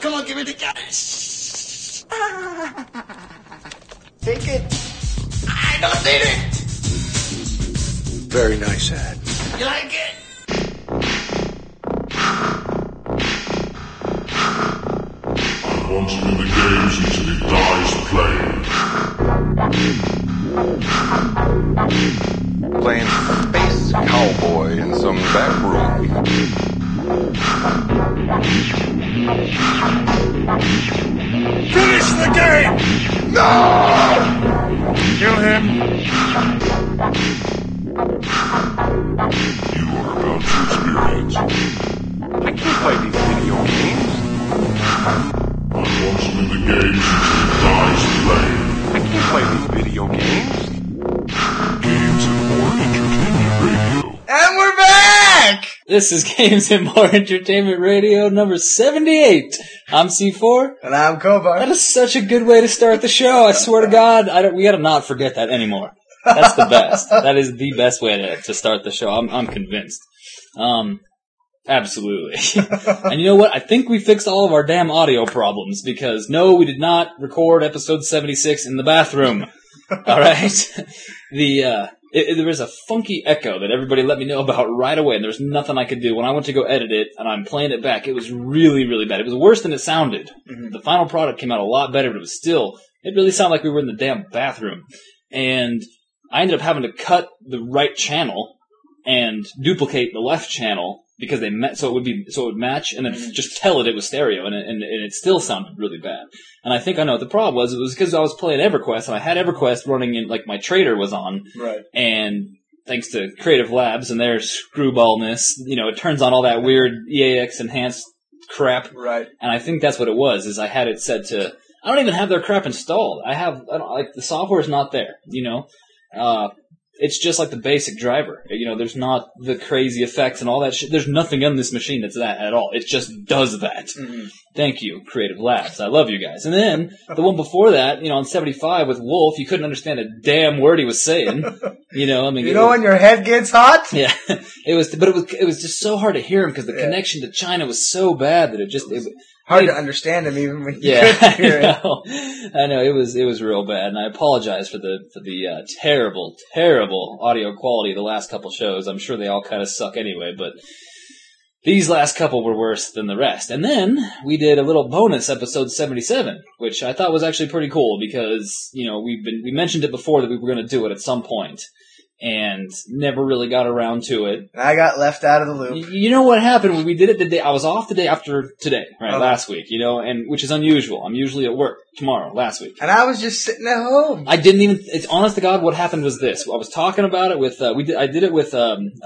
Come on, give me the gas. Take it. I don't need it. Very nice ad. You like it? Once in the games until he dies playing. Playing space cowboy in some back room. Finish the game! No! Kill him! You are about to experience. I can't play these video games. Once in the games until he dies playing. I can't play these video games. Games and more entertainment radio. And we're back! This is Games and More Entertainment Radio number 78. I'm C4. And I'm Kovar. That is such a good way to start the show. I swear to God, we gotta not forget that anymore. That's the best. That is the best way to start the show. I'm convinced. Absolutely. And you know what? I think we fixed all of our damn audio problems because no, we did not record episode 76 in the bathroom. Alright? There was a funky echo that everybody let me know about right away, and there was nothing I could do. When I went to go edit it, and I'm playing it back, it was really, really bad. It was worse than it sounded. Mm-hmm. The final product came out a lot better, but it was still, it really sounded like we were in the damn bathroom. And I ended up having to cut the right channel and duplicate the left channel because they met, so it would match, and then just tell it was stereo, and it still sounded really bad. And I think I know what the problem was. It was because I was playing EverQuest, and I had EverQuest running in, like, my trader was on. Right. And thanks to Creative Labs and their screwballness, you know, it turns on all that weird EAX enhanced crap. Right. And I think that's what it was, is I had it set to, I don't even have their crap installed. The software is not there, you know? It's just like the basic driver. You know, there's not the crazy effects and all that shit. There's nothing on this machine that's that at all. It just does that. Mm-hmm. Thank you, Creative Labs. I love you guys. And then, the one before that, you know, on 75 with Wolf, you couldn't understand a damn word he was saying. You know, I mean... You know when your head gets hot? Yeah. It was just so hard to hear him because the connection to China was so bad that it hard to understand him even when you couldn't hear it. I know, it was real bad, and I apologize for the terrible, terrible audio quality of the last couple shows. I'm sure they all kind of suck anyway, but these last couple were worse than the rest. And then we did a little bonus episode 77, which I thought was actually pretty cool because, you know, we mentioned it before that we were going to do it at some point. And never really got around to it. I got left out of the loop. You know what happened when we did it the day, I was off the day after today, right, last week, you know, and which is unusual. I'm usually at work tomorrow, last week. And I was just sitting at home. I didn't even, it's honest to God, what happened was this. I was talking about it with, I did it with,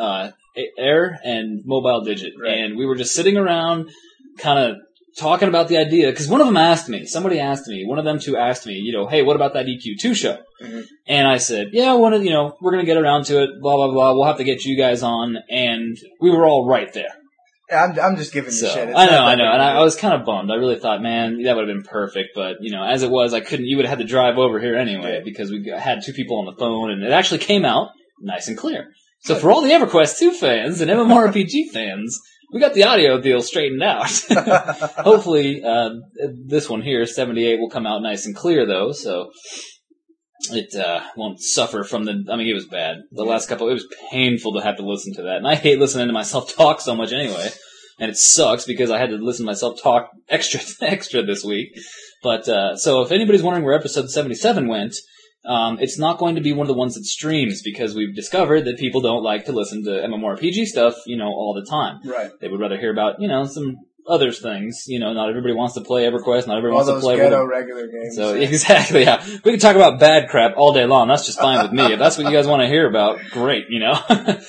Air and Mobile Digit. Right. And we were just sitting around, kind of talking about the idea, because one of them asked me, one of them two asked me, you know, hey, what about that EQ2 show? Mm-hmm. And I said, yeah, we're going to get around to it, blah, blah, blah, we'll have to get you guys on, and we were all right there. I'm just giving you shit. I know, and I was kind of bummed. I really thought, man, that would have been perfect, but, you know, as it was, you would have had to drive over here anyway, because we had two people on the phone, and it actually came out nice and clear. So for all the EverQuest 2 fans and MMORPG fans, we got the audio deal straightened out. Hopefully, this one here, 78, will come out nice and clear, though, so it won't suffer from it was bad. The last couple, it was painful to have to listen to that. And I hate listening to myself talk so much anyway. And it sucks because I had to listen to myself talk extra this week. But, so if anybody's wondering where episode 77 went, it's not going to be one of the ones that streams because we've discovered that people don't like to listen to MMORPG stuff, you know, all the time. Right. They would rather hear about, you know, some other things. You know, not everybody wants to play EverQuest, not everybody wants to play... All those ghetto regular games. So, exactly, yeah. We can talk about bad crap all day long. That's just fine with me. If that's what you guys want to hear about, great, you know.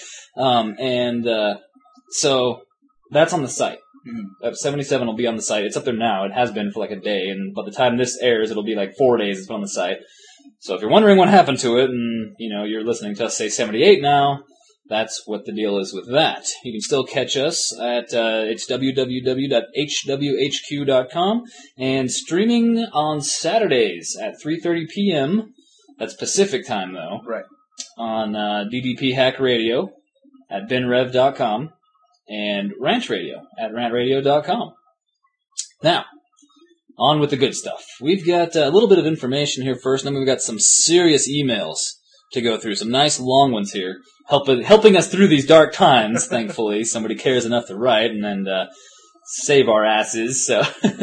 So, that's on the site. Mm-hmm. 77 will be on the site. It's up there now. It has been for like a day, and by the time this airs, it'll be like 4 days it's on the site. So if you're wondering what happened to it, and, you know, you're listening to us say 78 now, that's what the deal is with that. You can still catch us at, it's www.hwhq.com, and streaming on Saturdays at 3:30 p.m., that's Pacific time though, right, on, DDP Hack Radio at benrev.com, and Ranch Radio at rantradio.com. Now, on with the good stuff. We've got a little bit of information here first, and then we've got some serious emails to go through. Some nice long ones here, helping us through these dark times, thankfully. Somebody cares enough to write and save our asses. So,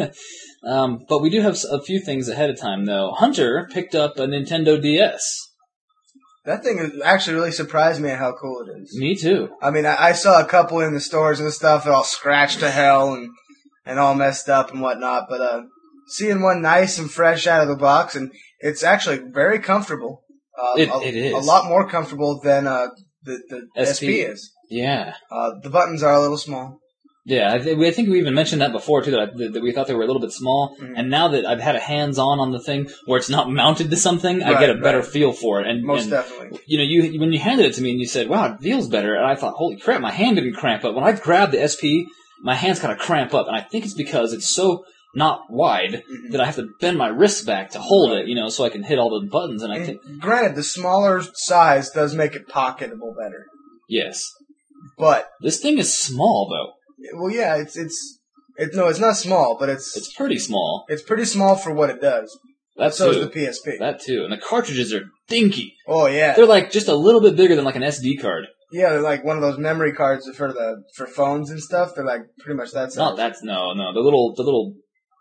but we do have a few things ahead of time, though. Hunter picked up a Nintendo DS. That thing actually really surprised me at how cool it is. Me too. I mean, I saw a couple in the stores and stuff, all scratched to hell and all messed up and whatnot, but seeing one nice and fresh out of the box, and it's actually very comfortable. It is. A lot more comfortable than the SP is. Yeah. The buttons are a little small. Yeah, I think we even mentioned that before, too, that we thought they were a little bit small. Mm-hmm. And now that I've had a hands-on the thing where it's not mounted to something, I get a better feel for it. And Most definitely. You know, when you handed it to me and you said, wow, it feels better, and I thought, holy crap, my hand didn't cramp up. When I grabbed the SP, my hands kind of cramp up, and I think it's because it's so not wide that I have to bend my wrists back to hold it, you know, so I can hit all the buttons. And I think, granted, the smaller size does make it pocketable better. Yes. But this thing is small, though. Well, yeah, it's not small, but it's pretty small. It's pretty small for what it does. So is the PSP. That too, and the cartridges are dinky. Oh yeah, they're like just a little bit bigger than like an SD card. Yeah, they're like one of those memory cards for phones and stuff. They're like pretty much that size. No, the little.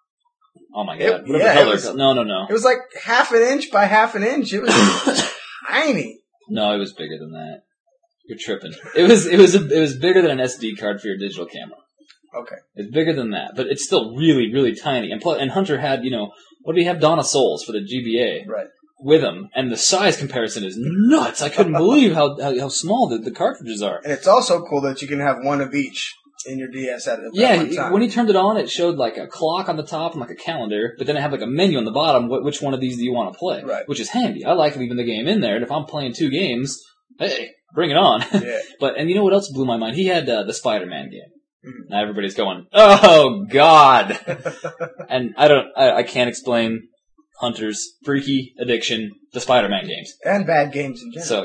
Oh my god! No. It was like half an inch by half an inch. It was tiny. No, it was bigger than that. You're tripping. It was bigger than an SD card for your digital camera. Okay. It's bigger than that, but it's still really, really tiny. And Hunter had, what do we have? Dawn of Souls for the GBA. Right. With him, and the size comparison is nuts. I couldn't believe how small the cartridges are. And it's also cool that you can have one of each in your DS at one time. When he turned it on, it showed like a clock on the top and like a calendar, but then it had like a menu on the bottom. Which one of these do you want to play? Right. Which is handy. I like leaving the game in there, and if I'm playing 2 games, hey, bring it on. Yeah. And you know what else blew my mind? He had the Spider-Man game. Mm-hmm. Now everybody's going, oh God! And I can't explain Hunter's freaky addiction to Spider-Man games. And bad games in general.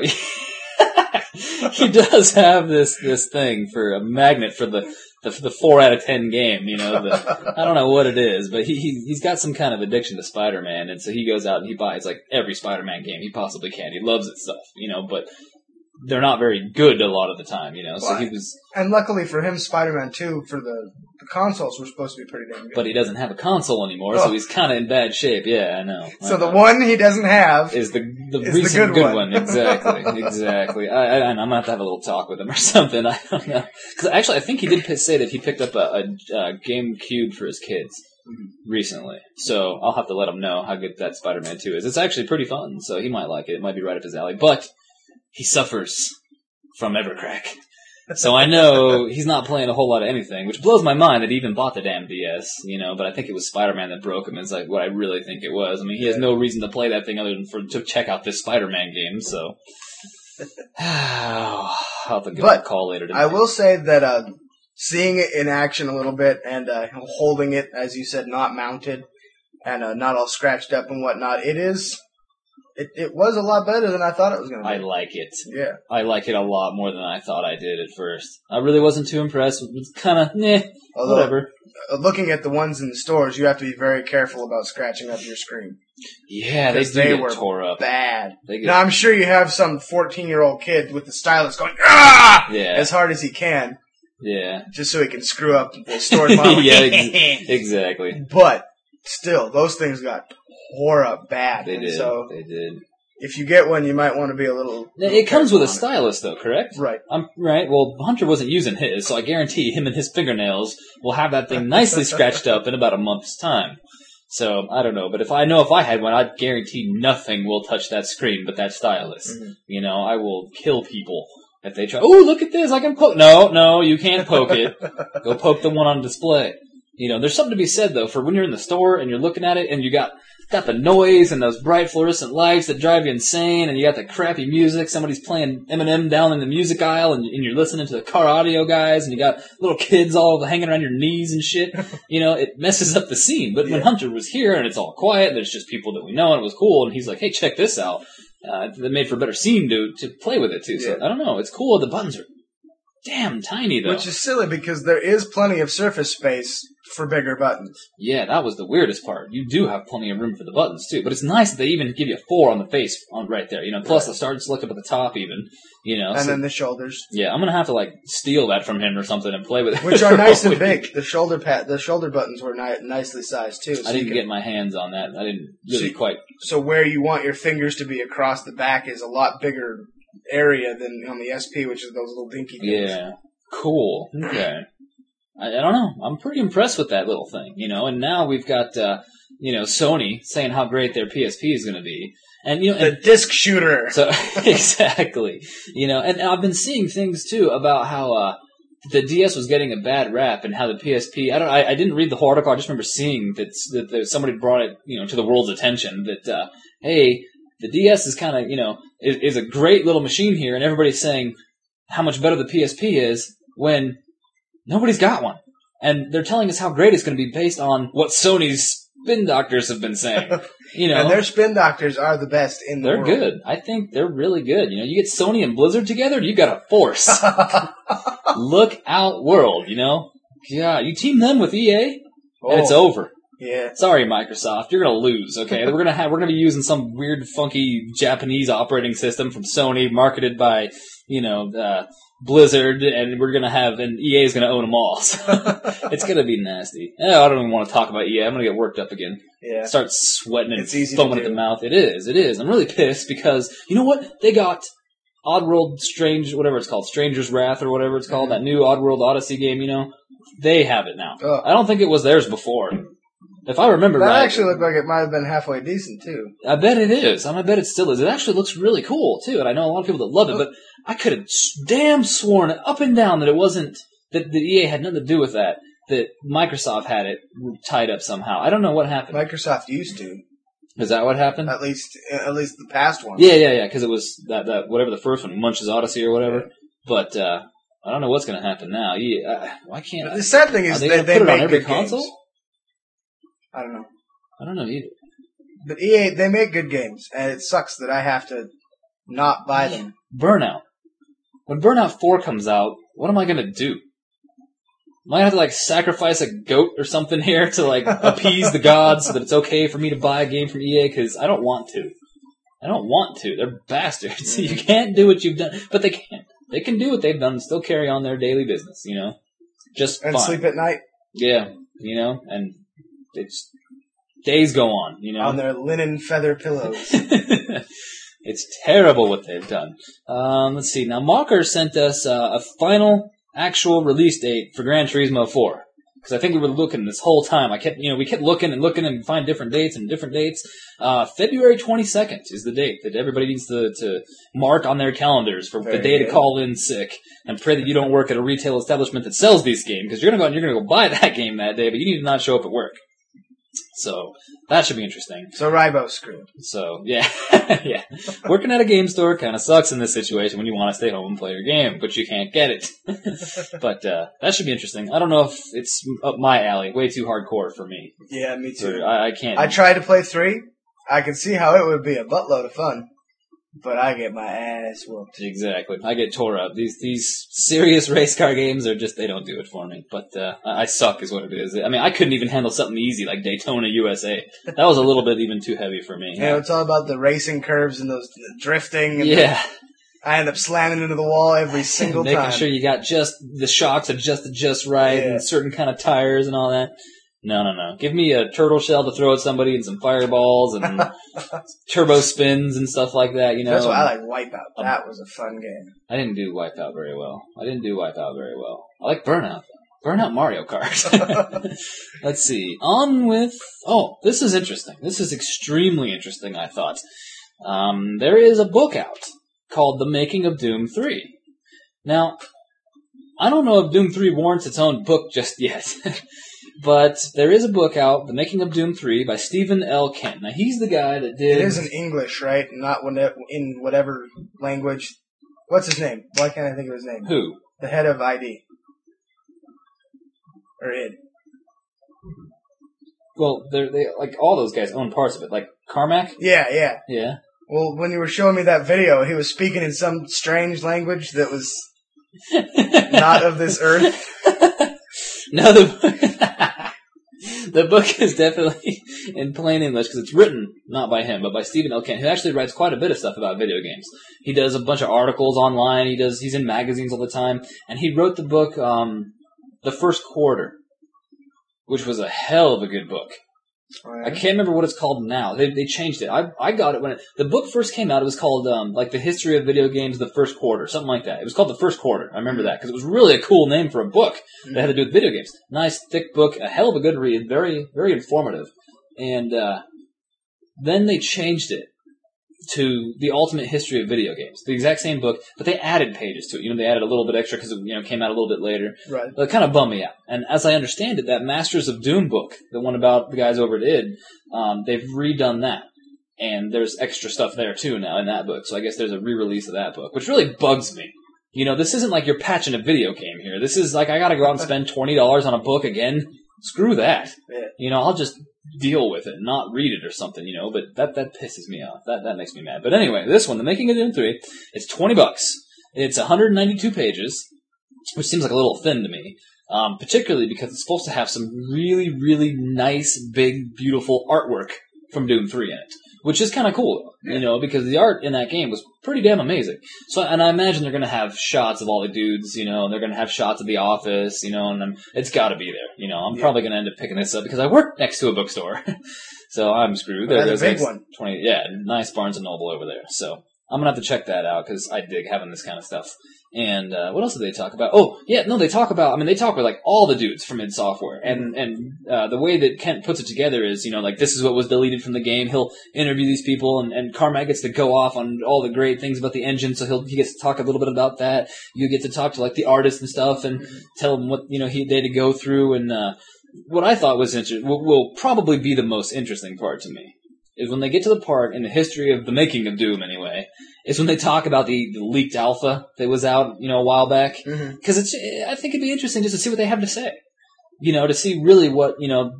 So he does have this thing for a magnet for the 4 out of 10 game, I don't know what it is, but he's got some kind of addiction to Spider-Man, and so he goes out and he buys like every Spider-Man game he possibly can. He loves it stuff, but they're not very good a lot of the time, so he was... And luckily for him, Spider-Man 2 for the consoles were supposed to be pretty damn good. But he doesn't have a console anymore, so he's kind of in bad shape. Yeah, I know. So the one he doesn't have is the recent good one. Exactly. I'm going to have a little talk with him or something. I don't know. Because actually, I think he did say that he picked up a GameCube for his kids recently. So I'll have to let him know how good that Spider-Man 2 is. It's actually pretty fun, so he might like it. It might be right up his alley. But he suffers from Evercrack. So I know he's not playing a whole lot of anything, which blows my mind that he even bought the damn DS, but I think it was Spider-Man that broke him. It's like what I really think it was. I mean, he has no reason to play that thing other than to check out this Spider-Man game, so... I'll have to give him a call later today. I will say that seeing it in action a little bit and holding it, as you said, not mounted and not all scratched up and whatnot, It was a lot better than I thought it was going to be. I like it. Yeah. I like it a lot more than I thought I did at first. I really wasn't too impressed. It was kind of, whatever. Looking at the ones in the stores, you have to be very careful about scratching up your screen. Yeah, they were tore up. Bad. Now, I'm sure you have some 14-year-old kid with the stylus going, as hard as he can. Yeah. Just so he can screw up the stored model. Yeah, exactly. But still, those things got tore up bad. They did. They did. If you get one, you might want to be a little... It comes with a stylus, though, correct? Right. Right. Well, Hunter wasn't using his, so I guarantee him and his fingernails will have that thing nicely scratched up in about a month's time. So, I don't know. But if I had one, I'd guarantee nothing will touch that screen but that stylus. Mm-hmm. I will kill people if they try. Oh, look at this! I can poke... No, you can't poke it. Go poke the one on display. There's something to be said, though, for when you're in the store and you're looking at it and you got the noise and those bright fluorescent lights that drive you insane, and you got the crappy music. Somebody's playing Eminem down in the music aisle, and you're listening to the car audio guys, and you got little kids all hanging around your knees and shit. It messes up the scene. But when Hunter was here and it's all quiet, and there's just people that we know, and it was cool, and he's like, hey, check this out. That made for a better scene to play with it, too. So, I don't know. It's cool. The buttons are damn tiny, though. Which is silly because there is plenty of surface space for bigger buttons. Yeah, that was the weirdest part. You do have plenty of room for the buttons, too. But it's nice that they even give you 4 on the face right there. Plus the start select up at the top, even. And then the shoulders. Yeah, I'm going to have to, steal that from him or something and play with it. Which are nice and big. The shoulder buttons were nicely sized, too. So I didn't get my hands on that. I didn't really quite... So where you want your fingers to be across the back is a lot bigger area than on the SP, which is those little dinky things. Yeah. Cool. Okay. I don't know. I'm pretty impressed with that little thing, and now we've got, Sony saying how great their PSP is going to be. And, the disc shooter. So, exactly. And I've been seeing things too about how, the DS was getting a bad rap and how the PSP, I didn't read the whole article, I just remember seeing that somebody brought it, to the world's attention that, hey, the DS is kind of, is a great little machine here, and everybody's saying how much better the PSP is when nobody's got one. And they're telling us how great it's going to be based on what Sony's spin doctors have been saying. And their spin doctors are the best in the world. They're good. I think they're really good. You get Sony and Blizzard together, you got a force. Look out, world, God, you team them with EA, and it's over. Yeah. Sorry, Microsoft, you're gonna lose. Okay, we're gonna be using some weird, funky Japanese operating system from Sony, marketed by Blizzard, and EA is gonna own them all. So it's gonna be nasty. I don't even want to talk about EA. I'm gonna get worked up again. Yeah. Start sweating and foaming at the mouth. It is. I'm really pissed because you know what? They got Oddworld whatever it's called, Stranger's Wrath or whatever it's called, that new Oddworld Odyssey game. They have it now. Oh. I don't think it was theirs before. If I remember right. That actually looked like it might have been halfway decent, too. I bet it is. I bet it still is. It actually looks really cool, too. And I know a lot of people that love it, but I could have damn sworn up and down that it wasn't, that the EA had nothing to do with that Microsoft had it tied up somehow. I don't know what happened. Microsoft used to. Is that what happened? At least the past one. Yeah, because it was that whatever the first one, Munch's Odyssey or whatever. Yeah. But, I don't know what's going to happen now. Why can't The sad thing is they put it on every good console? Games. I don't know. I don't know either. But EA, they make good games, and it sucks that I have to not buy them. Burnout. When Burnout 4 comes out, what am I going to do? Am I going to have to, sacrifice a goat or something here to, appease the gods so that it's okay for me to buy a game from EA? Because I don't want to. They're bastards. You can't do what you've done. But they can. They can do what they've done and still carry on their daily business, Just and fine. Sleep at night. Yeah, and it's days go on, on their linen feather pillows. It's terrible what they've done. Let's see. Now, Mocker sent us a final actual release date for Gran Turismo 4. Because I think we were looking this whole time. We kept looking and find different dates. February 22nd is the date that everybody needs to mark on their calendars for the day to call in sick and pray that you don't work at a retail establishment that sells these games, because you're gonna go buy that game that day, but you need to not show up at work. So that should be interesting. So Raibo's screwed. So yeah, yeah. Working at a game store kind of sucks in this situation when you want to stay home and play your game, but you can't get it. But that should be interesting. I don't know if it's up my alley. Way too hardcore for me. Yeah, me too. I can't. I tried to play 3. I can see how it would be a buttload of fun. But I get my ass whooped. Exactly. I get tore up. These serious race car games are just, they don't do it for me. But I suck is what it is. I mean, I couldn't even handle something easy like Daytona USA. That was a little bit even too heavy for me. It's all about the racing curves and those drifting. And yeah. I end up slamming into the wall every single time. Making sure you got just the shocks adjusted just right and certain kind of tires and all that. No. Give me a turtle shell to throw at somebody and some fireballs and turbo spins and stuff like that, That's why I like Wipeout. That was a fun game. I didn't do Wipeout very well. I like Burnout, though. Burnout Mario Kart. Let's see. On with... Oh, this is interesting. This is extremely interesting, I thought. There is a book out called The Making of Doom 3. Now, I don't know if Doom 3 warrants its own book just yet. But there is a book out, The Making of Doom 3, by Stephen L. Kent. Now, he's the guy that did... It is in English, right? Not in whatever language. What's his name? Why can't I think of his name? Who? The head of ID. Or id. Well, they like, all those guys own parts of it. Like, Carmack? Yeah. Yeah. Well, when you were showing me that video, he was speaking in some strange language that was... not of this earth. No, the book is definitely in plain English because it's written not by him, but by Stephen L. Kent, who actually writes quite a bit of stuff about video games. He does a bunch of articles online. He's in magazines all the time, and he wrote the book, The First Quarter, which was a hell of a good book. Right. I can't remember what it's called now. They changed it. I got it when the book first came out. It was called like The History of Video Games, The First Quarter, something like that. It was called The First Quarter. I remember that because it was really a cool name for a book that had to do with video games. Nice thick book, a hell of a good read, very very informative. And then they changed it to The Ultimate History of Video Games, the exact same book, but they added pages to it. They added a little bit extra because it came out a little bit later. Right. But it kind of bummed me out. And as I understand it, that Masters of Doom book, the one about the guys over at id, they've redone that. And there's extra stuff there too now in that book. So I guess there's a re-release of that book, which really bugs me. This isn't like you're patching a video game here. This is like I gotta go out and spend $20 on a book again. Screw that. Yeah. I'll just deal with it and not read it or something, but that pisses me off. That makes me mad. But anyway, this one, The Making of Doom 3, it's $20. It's 192 pages, which seems like a little thin to me, particularly because it's supposed to have some really, really nice, big, beautiful artwork from Doom 3 in it, which is kind of cool, because the art in that game was pretty damn amazing. So, and I imagine they're going to have shots of all the dudes, and they're going to have shots of the office, and it's got to be there. I'm probably going to end up picking this up because I work next to a bookstore, so I'm screwed. Well, that's a big one. 20, yeah, nice Barnes and Noble over there. So I'm gonna have to check that out because I dig having this kind of stuff. And what else did they talk about? Oh, yeah, no, they talk about. They talk with like all the dudes from id Software, and the way that Kent puts it together is, like this is what was deleted from the game. He'll interview these people, and Carmack gets to go off on all the great things about the engine, so he gets to talk a little bit about that. You get to talk to like the artists and stuff, and tell them what they had to go through. And what I thought was will probably be the most interesting part to me is when they get to the part in the history of the making of Doom, anyway, is when they talk about the leaked alpha that was out, a while back. Because I think it'd be interesting just to see what they have to say. To see really what,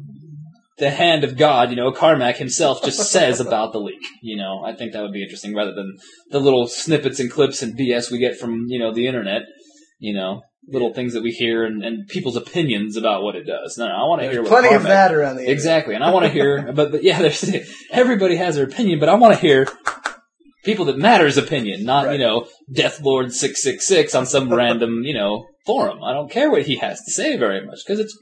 the hand of God, Carmack himself just says about the leak. I think that would be interesting rather than the little snippets and clips and BS we get from, the internet, little things that we hear and people's opinions about what it does. No, I want to hear what plenty Carmack, of that around the internet. Exactly, and I want to hear, but yeah, everybody has their opinion, but I want to hear people that matter's opinion, not, right. Deathlord 666 on some random, forum. I don't care what he has to say very much, because it's,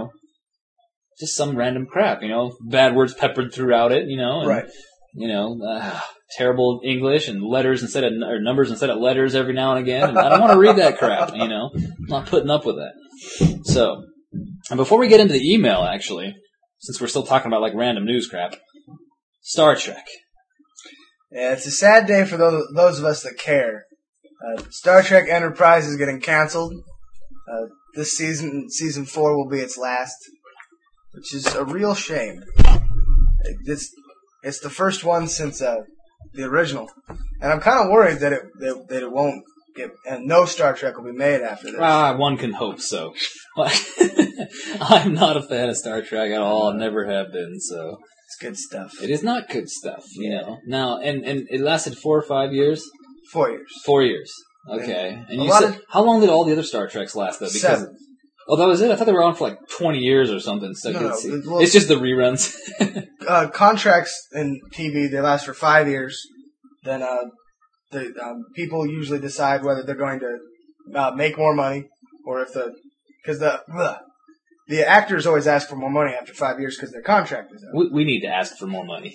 just some random crap, bad words peppered throughout it, and, right. Terrible English and letters or numbers instead of letters every now and again. And I don't want to read that crap, I'm not putting up with that. So, and before we get into the email, actually, since we're still talking about like random news crap, Star Trek. Yeah, it's a sad day for those of us that care. Star Trek Enterprise is getting canceled. This season 4 will be its last, which is a real shame. It's the first one since the original, and I'm kind of worried that it won't get, and no Star Trek will be made after this. One can hope so. I'm not a fan of Star Trek at all. I never have been. So it's good stuff. It is not good stuff, Now, and it lasted 4 or 5 years. 4 years. 4 years. Okay. And you said how long did all the other Star Treks last though? Because 7. Oh, that was it? I thought they were on for like 20 years or something. So No, it's just the reruns. Contracts in TV, they last for 5 years. Then people usually decide whether they're going to make more money or because the actors always ask for more money after 5 years because their contract is up. We need to ask for more money.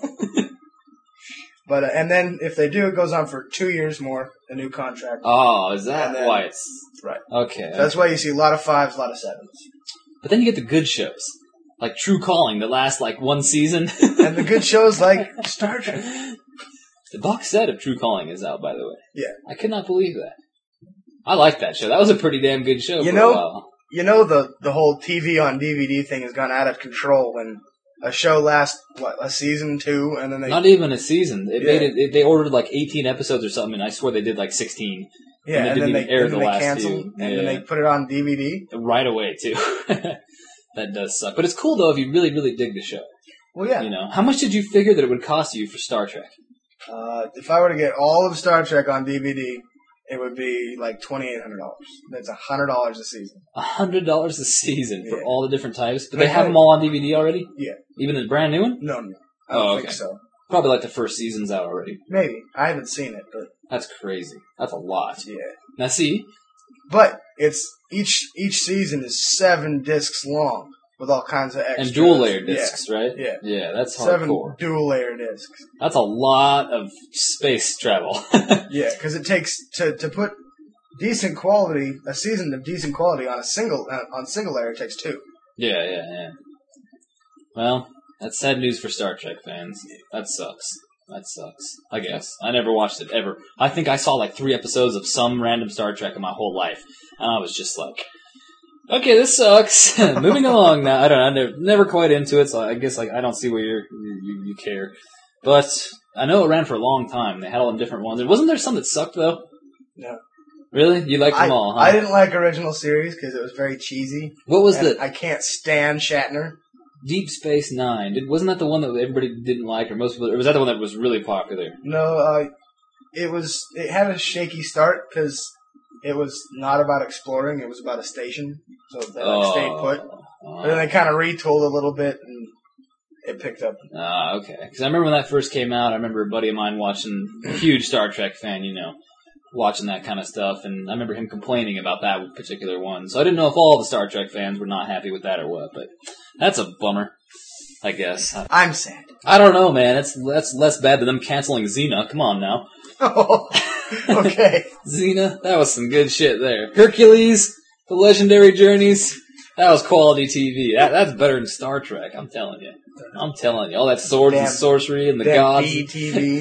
But and then if they do, it goes on for 2 years more, a new contract. Oh, is that why it's... Right. Okay. So that's why you see a lot of 5s, a lot of 7s. But then you get the good shows. Like True Calling that lasts like one season. And the good shows like Star Trek. The box set of True Calling is out, by the way. Yeah. I could not believe that. I liked that show. That was a pretty damn good show for a while. The whole TV on DVD thing has gone out of control when a show lasts, a season 2, and then they... Not even a season. They ordered like 18 episodes or something, and I swear they did like 16. Yeah, and then they air the last canceled, few. And then they put it on DVD. Right away, too. That does suck. But it's cool, though, if you really, really dig the show. Well, yeah. How much did you figure that it would cost you for Star Trek? If I were to get all of Star Trek on DVD, it would be like $2,800. That's $100 a season. $100 a season for Yeah. all the different types. Do they have them all on DVD already? Yeah. Even the brand new one? No. I don't Oh, think okay. so. Probably like the first season's out already. Maybe. I haven't seen it, but That's crazy. That's a lot. yeah. Now see, But it's each season is 7 discs long with all kinds of extras. and dual layer discs, right? Yeah. Yeah, that's 7 hardcore. dual layer discs. That's a lot of space travel. Yeah, because it takes to put decent quality, a season of decent quality on single layer, it takes 2. Yeah. Well, that's sad news for Star Trek fans. That sucks. I guess. I never watched it, ever. I think I saw like 3 episodes of some random Star Trek in my whole life. And I was just like, okay, this sucks. Moving along now. I don't know. I'm never quite into it, so I guess like I don't see where you care. But I know it ran for a long time. They had all the different ones. And wasn't there some that sucked, though? No. Really? You liked them all, huh? I didn't like original series because it was very cheesy. What was and the I can't stand Shatner. Deep Space Nine? Wasn't that the one that everybody didn't like, or most people? Or was that the one that was really popular? No, it had a shaky start because it was not about exploring; it was about a station. So they stayed put. But then they kind of retooled a little bit, and it picked up. Okay. Because I remember when that first came out, I remember a buddy of mine watching, a huge Star Trek fan, watching that kind of stuff, and I remember him complaining about that particular one. So I didn't know if all the Star Trek fans were not happy with that or what, but that's a bummer, I guess. I'm sad. I don't know, man. That's less bad than them canceling Xena. Come on now. Okay. Xena, that was some good shit there. Hercules, The Legendary Journeys, that was quality TV. That's better than Star Trek, I'm telling you. All that swords and sorcery and the gods. BTV.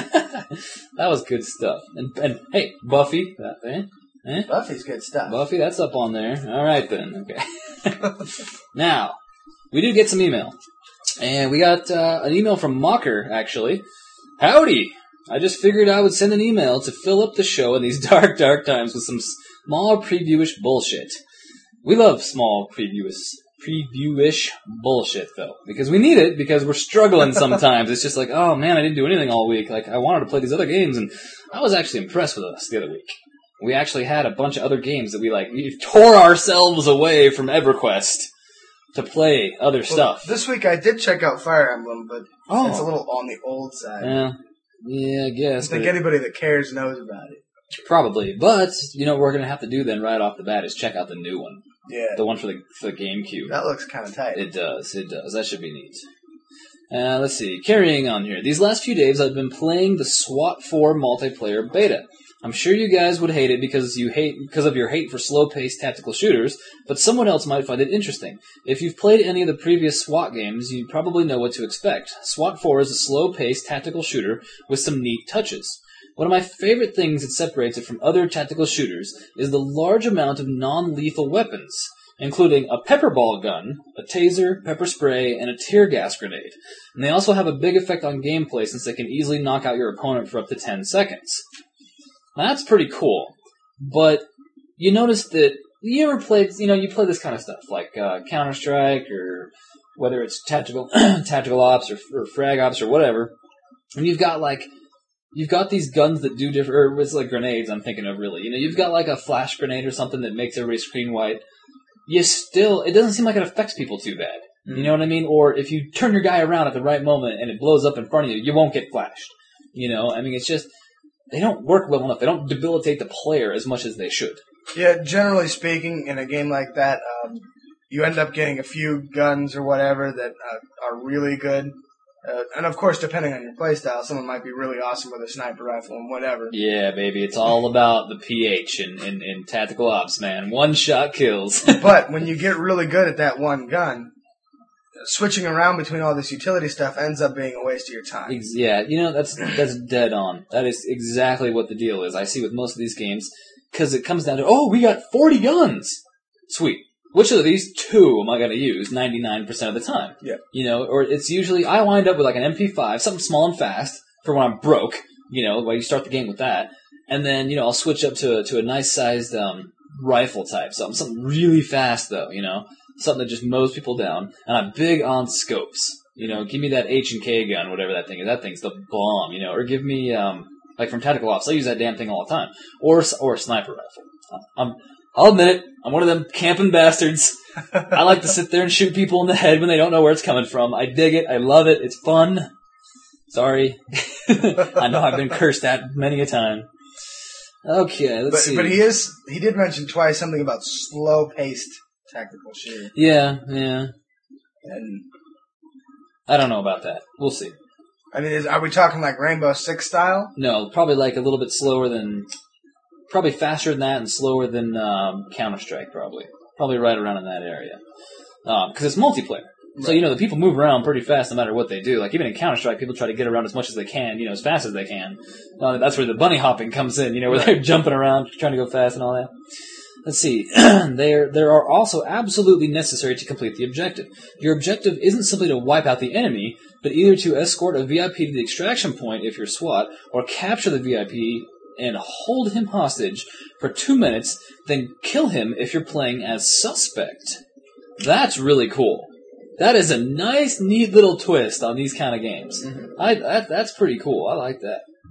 That was good stuff. And hey, Buffy. Buffy's good stuff. Buffy, that's up on there. All right, then. Okay. Now, we did get some email. And we got an email from Mocker, actually. Howdy! I just figured I would send an email to fill up the show in these dark, dark times with some small previewish bullshit. We love small previewish bullshit, though. Because we need it, because we're struggling sometimes. It's just like, oh man, I didn't do anything all week. Like, I wanted to play these other games, and I was actually impressed with us the other week. We actually had a bunch of other games that we tore ourselves away from EverQuest to play other stuff. This week I did check out Fire Emblem, but it's a little on the old side. Yeah, I guess. I think anybody that cares knows about it. Probably. But, what we're going to have to do then right off the bat is check out the new one. Yeah. The one for the GameCube. That looks kind of tight. It does. That should be neat. Let's see. Carrying on here. These last few days I've been playing the SWAT 4 multiplayer beta. I'm sure you guys would hate it because of your hate for slow-paced tactical shooters, but someone else might find it interesting. If you've played any of the previous SWAT games, you probably know what to expect. SWAT 4 is a slow-paced tactical shooter with some neat touches. One of my favorite things that separates it from other tactical shooters is the large amount of non-lethal weapons, including a pepper ball gun, a taser, pepper spray, and a tear gas grenade. And they also have a big effect on gameplay since they can easily knock out your opponent for up to 10 seconds. Now, that's pretty cool, but you notice that you ever played, you play this kind of stuff, like Counter-Strike, or whether it's tactical ops, or frag ops, or whatever, and you've got these guns that do different, or it's like grenades I'm thinking of really, you've got like a flash grenade or something that makes everybody screen white, it doesn't seem like it affects people too bad, you know what I mean, or if you turn your guy around at the right moment and it blows up in front of you, you won't get flashed, it's just, they don't work well enough. They don't debilitate the player as much as they should. Yeah, generally speaking, in a game like that, you end up getting a few guns or whatever that are really good. And of course, depending on your playstyle, someone might be really awesome with a sniper rifle and whatever. Yeah, baby, it's all about the pH in tactical ops, man. One shot kills. But when you get really good at that one gun, switching around between all this utility stuff ends up being a waste of your time. Yeah, that's dead on. That is exactly what the deal is. I see with most of these games, because it comes down to, we got 40 guns! Sweet. Which of these 2 am I going to use 99% of the time? Yeah. Or it's usually, I wind up with like an MP5, something small and fast, for when I'm broke, while you start the game with that. And then, I'll switch up to a nice-sized rifle type, something really fast, though, something that just mows people down. And I'm big on scopes. Give me that H&K gun, whatever that thing is. That thing's the bomb, Or give me, Like from Tactical Ops. I use that damn thing all the time. Or a sniper rifle. I'll admit it, I'm one of them camping bastards. I like to sit there and shoot people in the head when they don't know where it's coming from. I dig it. I love it. It's fun. Sorry. I know I've been cursed at many a time. Okay, let's see. But he did mention twice something about slow-paced tactical shooting. Yeah. And I don't know about that. We'll see. I mean, are we talking like Rainbow Six style? No, probably like a little bit slower than... Probably faster than that and slower than Counter-Strike, probably. Probably right around in that area. Because it's multiplayer. Right. So, the people move around pretty fast no matter what they do. Like, even in Counter-Strike, people try to get around as much as they can, as fast as they can. That's where the bunny hopping comes in, where they're jumping around, trying to go fast and all that. Let's see. There are also absolutely necessary to complete the objective. Your objective isn't simply to wipe out the enemy, but either to escort a VIP to the extraction point if you're SWAT, or capture the VIP and hold him hostage for 2 minutes, then kill him if you're playing as suspect. That's really cool. That is a nice, neat little twist on these kind of games. Mm-hmm. That's pretty cool. I like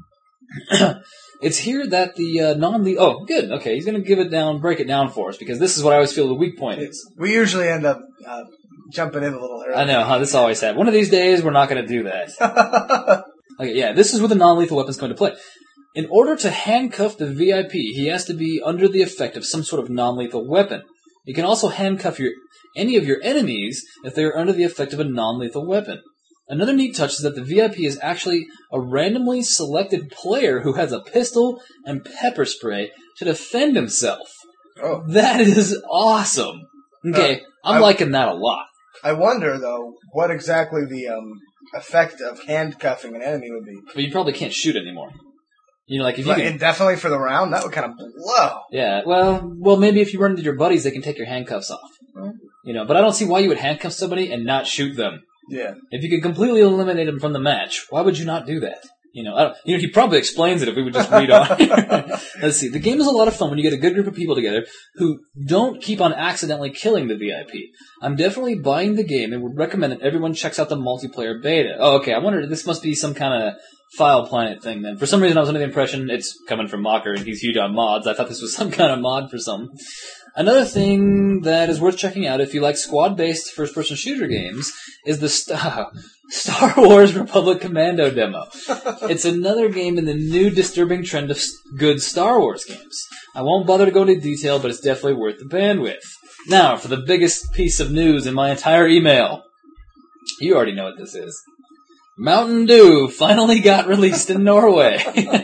that. It's here that the non-lethal... Oh, good. Okay, he's going to break it down for us, because this is what I always feel the weak point is. We usually end up jumping in a little early. I know, huh? This always happens. One of these days, we're not going to do that. Okay, yeah, this is where the non-lethal weapon's going to play. In order to handcuff the VIP, he has to be under the effect of some sort of non-lethal weapon. You can also handcuff any of your enemies if they are under the effect of a non-lethal weapon. Another neat touch is that the VIP is actually a randomly selected player who has a pistol and pepper spray to defend himself. Oh. That is awesome. Okay, I'm liking that a lot. I wonder, though, what exactly the effect of handcuffing an enemy would be. But you probably can't shoot anymore. Like if you and definitely for the round, that would kind of blow. Yeah, well, maybe if you run into your buddies, they can take your handcuffs off. Mm-hmm. But I don't see why you would handcuff somebody and not shoot them. Yeah. If you could completely eliminate them from the match, why would you not do that? He probably explains it if we would just read on. Let's see. The game is a lot of fun when you get a good group of people together who don't keep on accidentally killing the VIP. I'm definitely buying the game and would recommend that everyone checks out the multiplayer beta. Oh, okay. I wondered, this must be some kind of File Planet thing then. For some reason I was under the impression it's coming from Mocker and he's huge on mods. I thought this was some kind of mod for something. Another thing that is worth checking out if you like squad-based first-person shooter games is the Star Wars Republic Commando demo. It's another game in the new disturbing trend of good Star Wars games. I won't bother to go into detail, but it's definitely worth the bandwidth. Now, for the biggest piece of news in my entire email. You already know what this is. Mountain Dew finally got released in Norway.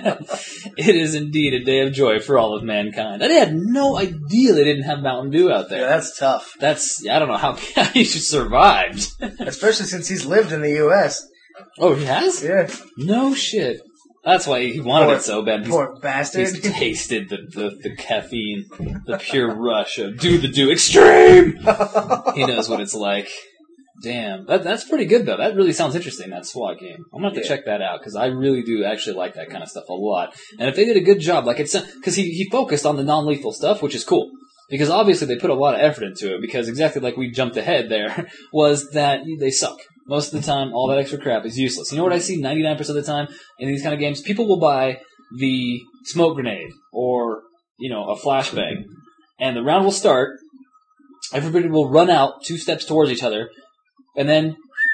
It is indeed a day of joy for all of mankind. I had no idea they didn't have Mountain Dew out there. Yeah, that's tough. I don't know how he survived. Especially since he's lived in the U.S. Oh, he has? Yeah. No shit. That's why he wanted it so bad. Poor bastard. He's tasted the caffeine, the pure rush of Do the Do Extreme. He knows what it's like. Damn, that's pretty good though. That really sounds interesting, that SWAT game. I'm gonna have to check that out, because I really do actually like that kind of stuff a lot. And if they did a good job, because he focused on the non-lethal stuff, which is cool. Because obviously they put a lot of effort into it, because exactly like we jumped ahead there, was that they suck. Most of the time, all that extra crap is useless. You know what I see 99% of the time in these kind of games? People will buy the smoke grenade, or, a flashbang, and the round will start, everybody will run out 2 steps towards each other, and then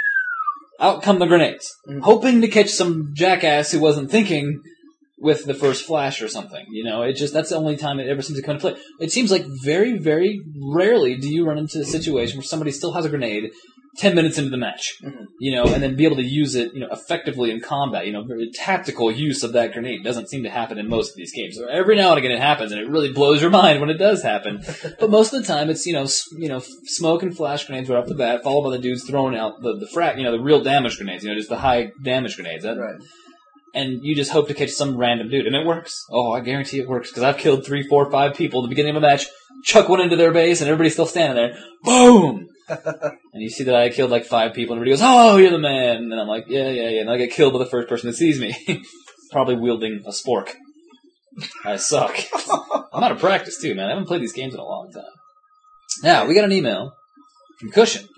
out come the grenades, hoping to catch some jackass who wasn't thinking with the first flash or something. That's the only time it ever seems to come into play. It seems like very, very rarely do you run into a situation where somebody still has a grenade 10 minutes into the match, and then be able to use it, effectively in combat. Very tactical use of that grenade doesn't seem to happen in most of these games. Every now and again it happens, and it really blows your mind when it does happen. But most of the time it's, smoke and flash grenades right off the bat, followed by the dudes throwing out the the real damage grenades, just the high damage grenades. Right. And you just hope to catch some random dude, and it works. Oh, I guarantee it works, because I've killed 3, 4, 5 people at the beginning of a match, chuck one into their base, and everybody's still standing there. Boom! And you see that I killed 5 people, and everybody goes, "Oh, you're the man!" And I'm like, yeah. And I get killed by the first person that sees me. Probably wielding a spork. I suck. I'm out of practice, too, man. I haven't played these games in a long time. Now, we got an email from Cushion.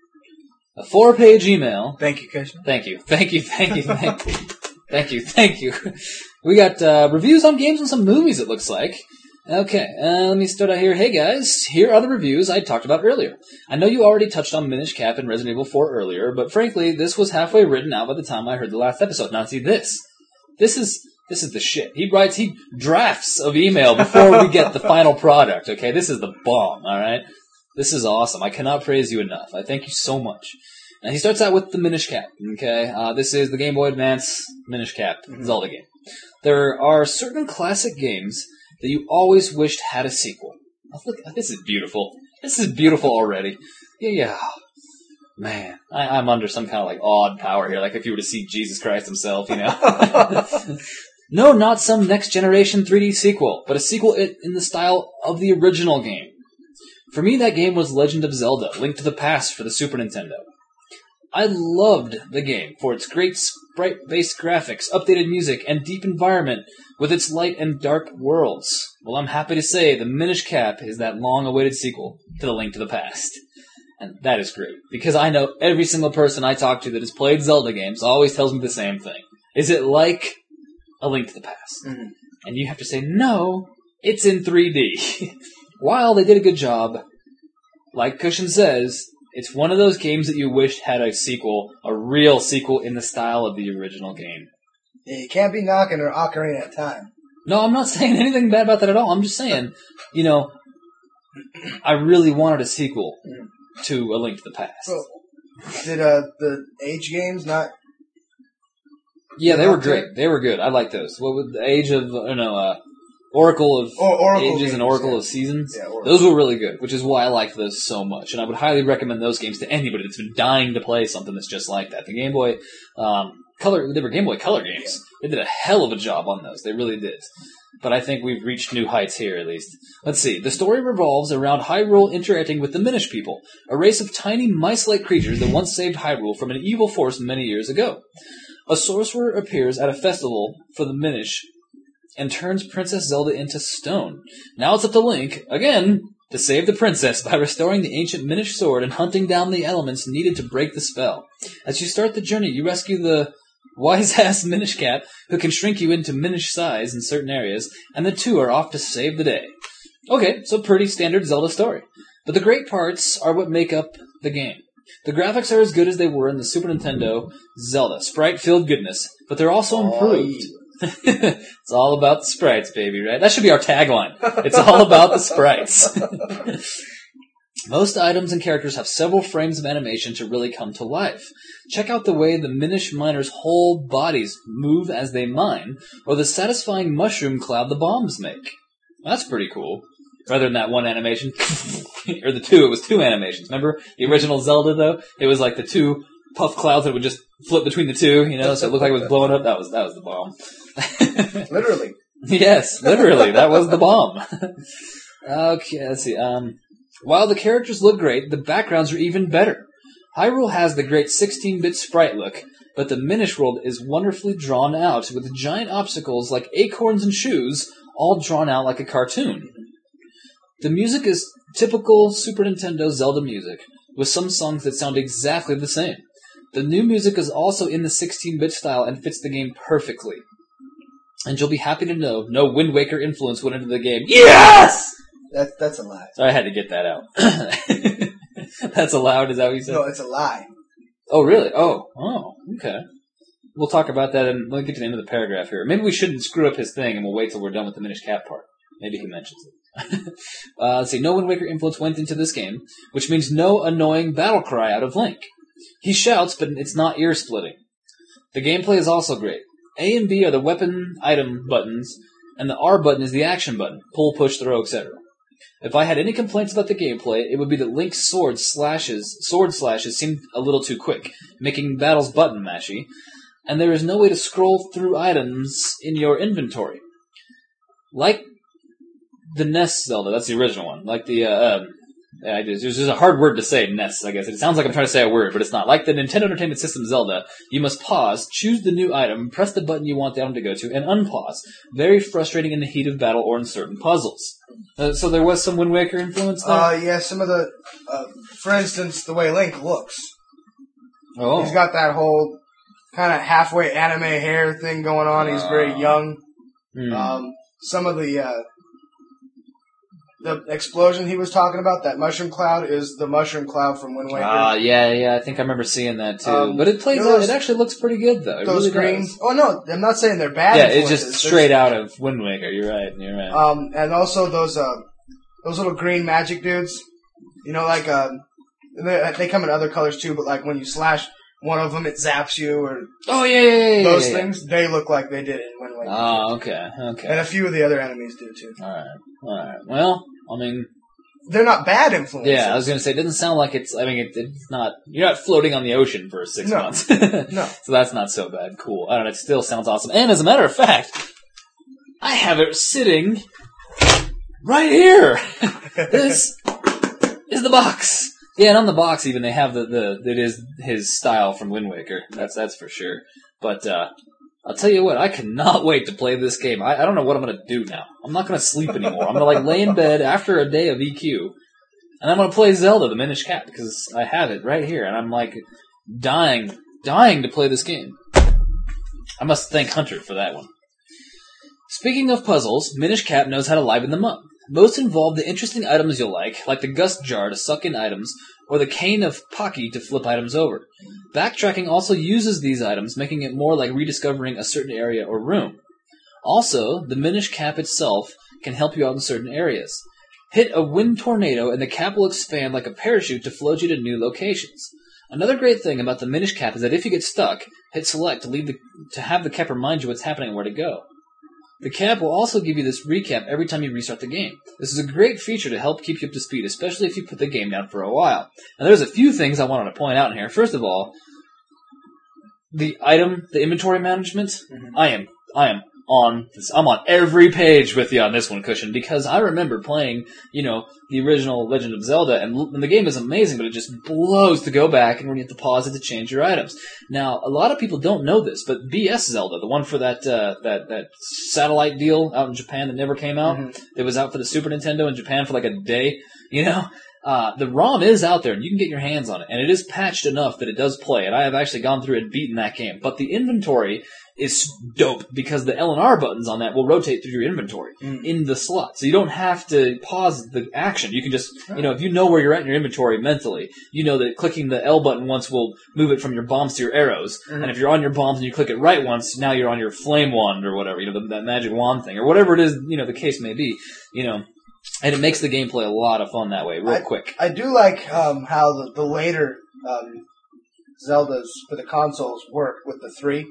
A 4-page email. Thank you, Cushion. Thank you. We got reviews on games and some movies, it looks like. Okay, let me start out here. Hey guys, here are the reviews I talked about earlier. I know you already touched on Minish Cap and Resident Evil 4 earlier, but frankly, this was halfway written out by the time I heard the last episode. Now see this. This is the shit. He drafts of email before we get the final product, okay? This is the bomb, alright? This is awesome. I cannot praise you enough. I thank you so much. And he starts out with the Minish Cap, okay? This is the Game Boy Advance Minish Cap Zelda game. There are certain classic games that you always wished had a sequel. Oh, look, this is beautiful. This is beautiful already. Yeah. Man, I'm under some kind of like odd power here, like if you were to see Jesus Christ himself, you know? No, not some next generation 3D sequel, but a sequel in the style of the original game. For me, that game was Legend of Zelda: Link to the Past for the Super Nintendo. I loved the game for its great sprite-based graphics, updated music, and deep environment with its light and dark worlds. Well, I'm happy to say the Minish Cap is that long-awaited sequel to The Link to the Past. And that is great, because I know every single person I talk to that has played Zelda games always tells me the same thing. Is it like A Link to the Past? Mm-hmm. And you have to say, no, it's in 3D. While they did a good job, like Cushion says, it's one of those games that you wished had a sequel, a real sequel in the style of the original game. Yeah, you can't be knocking or Ocarina of Time. No, I'm not saying anything bad about that at all. I'm just saying, you know, I really wanted a sequel to A Link to the Past. So, did the Age games not... Yeah, they were great. They were good. I like those. What was the Age of... Oracle of Ages games, and Oracle of Seasons. Yeah, those were really good, which is why I like those so much. And I would highly recommend those games to anybody that's been dying to play something that's just like that. The Game Boy Color, they were Game Boy Color games. They did a hell of a job on those. They really did. But I think we've reached new heights here, at least. Let's see. The story revolves around Hyrule interacting with the Minish people, a race of tiny mice-like creatures that once saved Hyrule from an evil force many years ago. A sorcerer appears at a festival for the Minish and turns Princess Zelda into stone. Now it's up to Link, again, to save the princess by restoring the ancient Minish sword and hunting down the elements needed to break the spell. As you start the journey, you rescue the wise-ass Minish Cap, who can shrink you into Minish size in certain areas, and the two are off to save the day. Okay, so pretty standard Zelda story. But the great parts are what make up the game. The graphics are as good as they were in the Super Nintendo Zelda, sprite-filled goodness, but they're also improved. It's all about the sprites, baby, right? That should be our tagline. It's all about the sprites. Most items and characters have several frames of animation to really come to life. Check out the way the Minish miners' whole bodies move as they mine, or the satisfying mushroom cloud the bombs make. That's pretty cool. Rather than that one animation. Or the two, it was two animations. Remember the original Zelda, though? It was like the two puff clouds that would just flip between the two, you know, so it looked like it was blowing up. That was the bomb. Literally. Yes, literally. That was the bomb. Okay, let's see. While the characters look great, the backgrounds are even better. Hyrule has the great 16-bit sprite look, but the Minish world is wonderfully drawn out, with giant obstacles like acorns and shoes, all drawn out like a cartoon. The music is typical Super Nintendo Zelda music, with some songs that sound exactly the same. The new music is also in the 16-bit style and fits the game perfectly. And you'll be happy to know no Wind Waker influence went into the game. Yes! That's a lie. Sorry, I had to get that out. That's allowed, is that what you said? No, it's a lie. Oh, really? Oh, okay. We'll talk about that and we'll get to the end of the paragraph here. Maybe we shouldn't screw up his thing and we'll wait till we're done with the Minish Cap part. Maybe he mentions it. Let's see, no Wind Waker influence went into this game, which means no annoying battle cry out of Link. He shouts, but it's not ear-splitting. The gameplay is also great. A and B are the weapon item buttons, and the R button is the action button. Pull, push, throw, etc. If I had any complaints about the gameplay, it would be that Link's sword slashes seem a little too quick, making battles button mashy, and there is no way to scroll through items in your inventory. Like the NES Zelda, that's the original one. Like the, there's just a hard word to say, NES, I guess. It sounds like I'm trying to say a word, but it's not. Like the Nintendo Entertainment System Zelda, you must pause, choose the new item, press the button you want the item to go to, and unpause. Very frustrating in the heat of battle or in certain puzzles. So there was some Wind Waker influence there? Yeah, some of the, for instance, the way Link looks. Oh. He's got that whole kind of halfway anime hair thing going on. He's very young. Some of the explosion he was talking about, that mushroom cloud, is the mushroom cloud from Wind Waker. Yeah. I think I remember seeing that too. But it plays out. It actually looks pretty good though. It those really green. does. Oh no, I'm not saying they're bad. Yeah, it's just straight out of Wind Waker. You're right. And also those little green magic dudes. You know, like they come in other colors too. But like when you slash one of them, it zaps you. Or those things. They look like they did in Wind Waker. Oh, okay. And a few of the other enemies do too. All right. Well, I mean, they're not bad influences. Yeah, I was going to say, it doesn't sound like it's, I mean, it's not, you're not floating on the ocean for 6 months. No. So that's not so bad. Cool. I don't know, it still sounds awesome. And as a matter of fact, I have it sitting right here. This is the box. Yeah, and on the box even, they have it is his style from Wind Waker. That's for sure. But, I'll tell you what, I cannot wait to play this game. I don't know what I'm going to do now. I'm not going to sleep anymore. I'm going to lay in bed after a day of EQ, and I'm going to play Zelda, the Minish Cap, because I have it right here, and I'm dying to play this game. I must thank Hunter for that one. Speaking of puzzles, Minish Cap knows how to liven them up. Most involve the interesting items you'll like the Gust Jar to suck in items, or the Cane of Pocky to flip items over. Backtracking also uses these items, making it more like rediscovering a certain area or room. Also, the Minish Cap itself can help you out in certain areas. Hit a wind tornado and the cap will expand like a parachute to float you to new locations. Another great thing about the Minish Cap is that if you get stuck, hit select to have the cap remind you what's happening and where to go. The cap will also give you this recap every time you restart the game. This is a great feature to help keep you up to speed, especially if you put the game down for a while. Now there's a few things I wanted to point out in here. First of all, the inventory management, I am on this. I'm on every page with you on this one, Cushion, because I remember playing, the original Legend of Zelda, and the game is amazing, but it just blows to go back and when you have to pause it to change your items. Now, a lot of people don't know this, but BS Zelda, the one for that satellite deal out in Japan that never came out, it was out for the Super Nintendo in Japan for like a day, the ROM is out there, and you can get your hands on it, and it is patched enough that it does play, and I have actually gone through and beaten that game. But the inventory is dope, because the L and R buttons on that will rotate through your inventory in the slot. So you don't have to pause the action. You can just, if you know where you're at in your inventory mentally, you know that clicking the L button once will move it from your bombs to your arrows. And if you're on your bombs and you click it right once, now you're on your flame wand or whatever, that magic wand thing, or whatever it is, the case may be, and it makes the gameplay a lot of fun that way, real quick. I do like how the later Zeldas for the consoles work with the three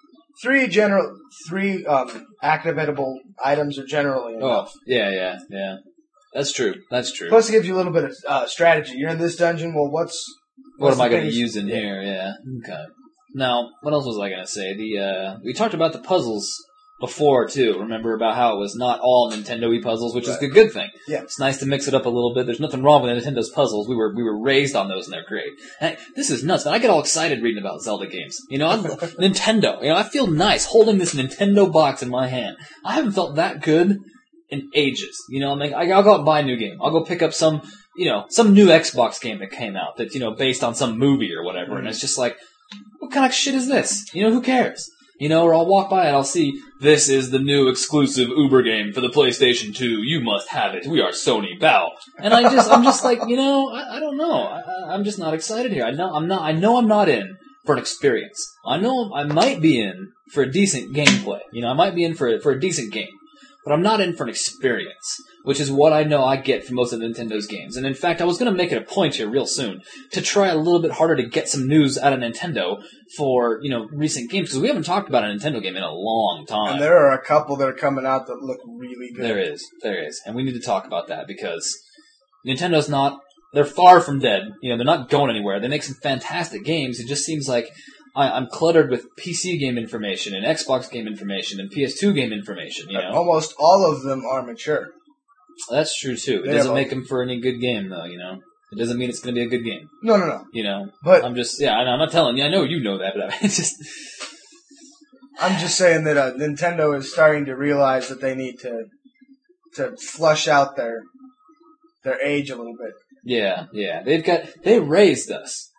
activatable items are generally enough. Oh, yeah. That's true. Plus, it gives you a little bit of strategy. You're in this dungeon. Well, what am I going to use in here? Yeah. Okay. Now, what else was I going to say? We talked about the puzzles before too. Remember about how it was not all Nintendo-y puzzles, which is a good thing. Yeah. It's nice to mix it up a little bit. There's nothing wrong with Nintendo's puzzles. We were raised on those and they're great. And this is nuts, man. I get all excited reading about Zelda games. Nintendo. I feel nice holding this Nintendo box in my hand. I haven't felt that good in ages. I'll go out and buy a new game. I'll go pick up some new Xbox game that came out that's, based on some movie or whatever. And it's just like, what kind of shit is this? Who cares? Or I'll walk by and I'll see, this is the new exclusive Uber game for the PlayStation 2. You must have it. We are Sony. Bow. And I'm just like, I don't know. I'm just not excited here. I know I'm not in for an experience. I know I might be in for a decent gameplay. I might be in for a decent game. But I'm not in for an experience, which is what I know I get from most of Nintendo's games. And in fact, I was going to make it a point here real soon to try a little bit harder to get some news out of Nintendo for, recent games, because we haven't talked about a Nintendo game in a long time. And there are a couple that are coming out that look really good. There is. And we need to talk about that, because Nintendo's they're far from dead. They're not going anywhere. They make some fantastic games. It just seems like I'm cluttered with PC game information and Xbox game information and PS2 game information, Almost all of them are mature. That's true, too. It doesn't make them for any good game, though, It doesn't mean it's going to be a good game. No. But I'm just, I'm not telling you. I know you know that, but it's just... I'm just saying that Nintendo is starting to realize that they need to flush out their age a little bit. Yeah. They raised us.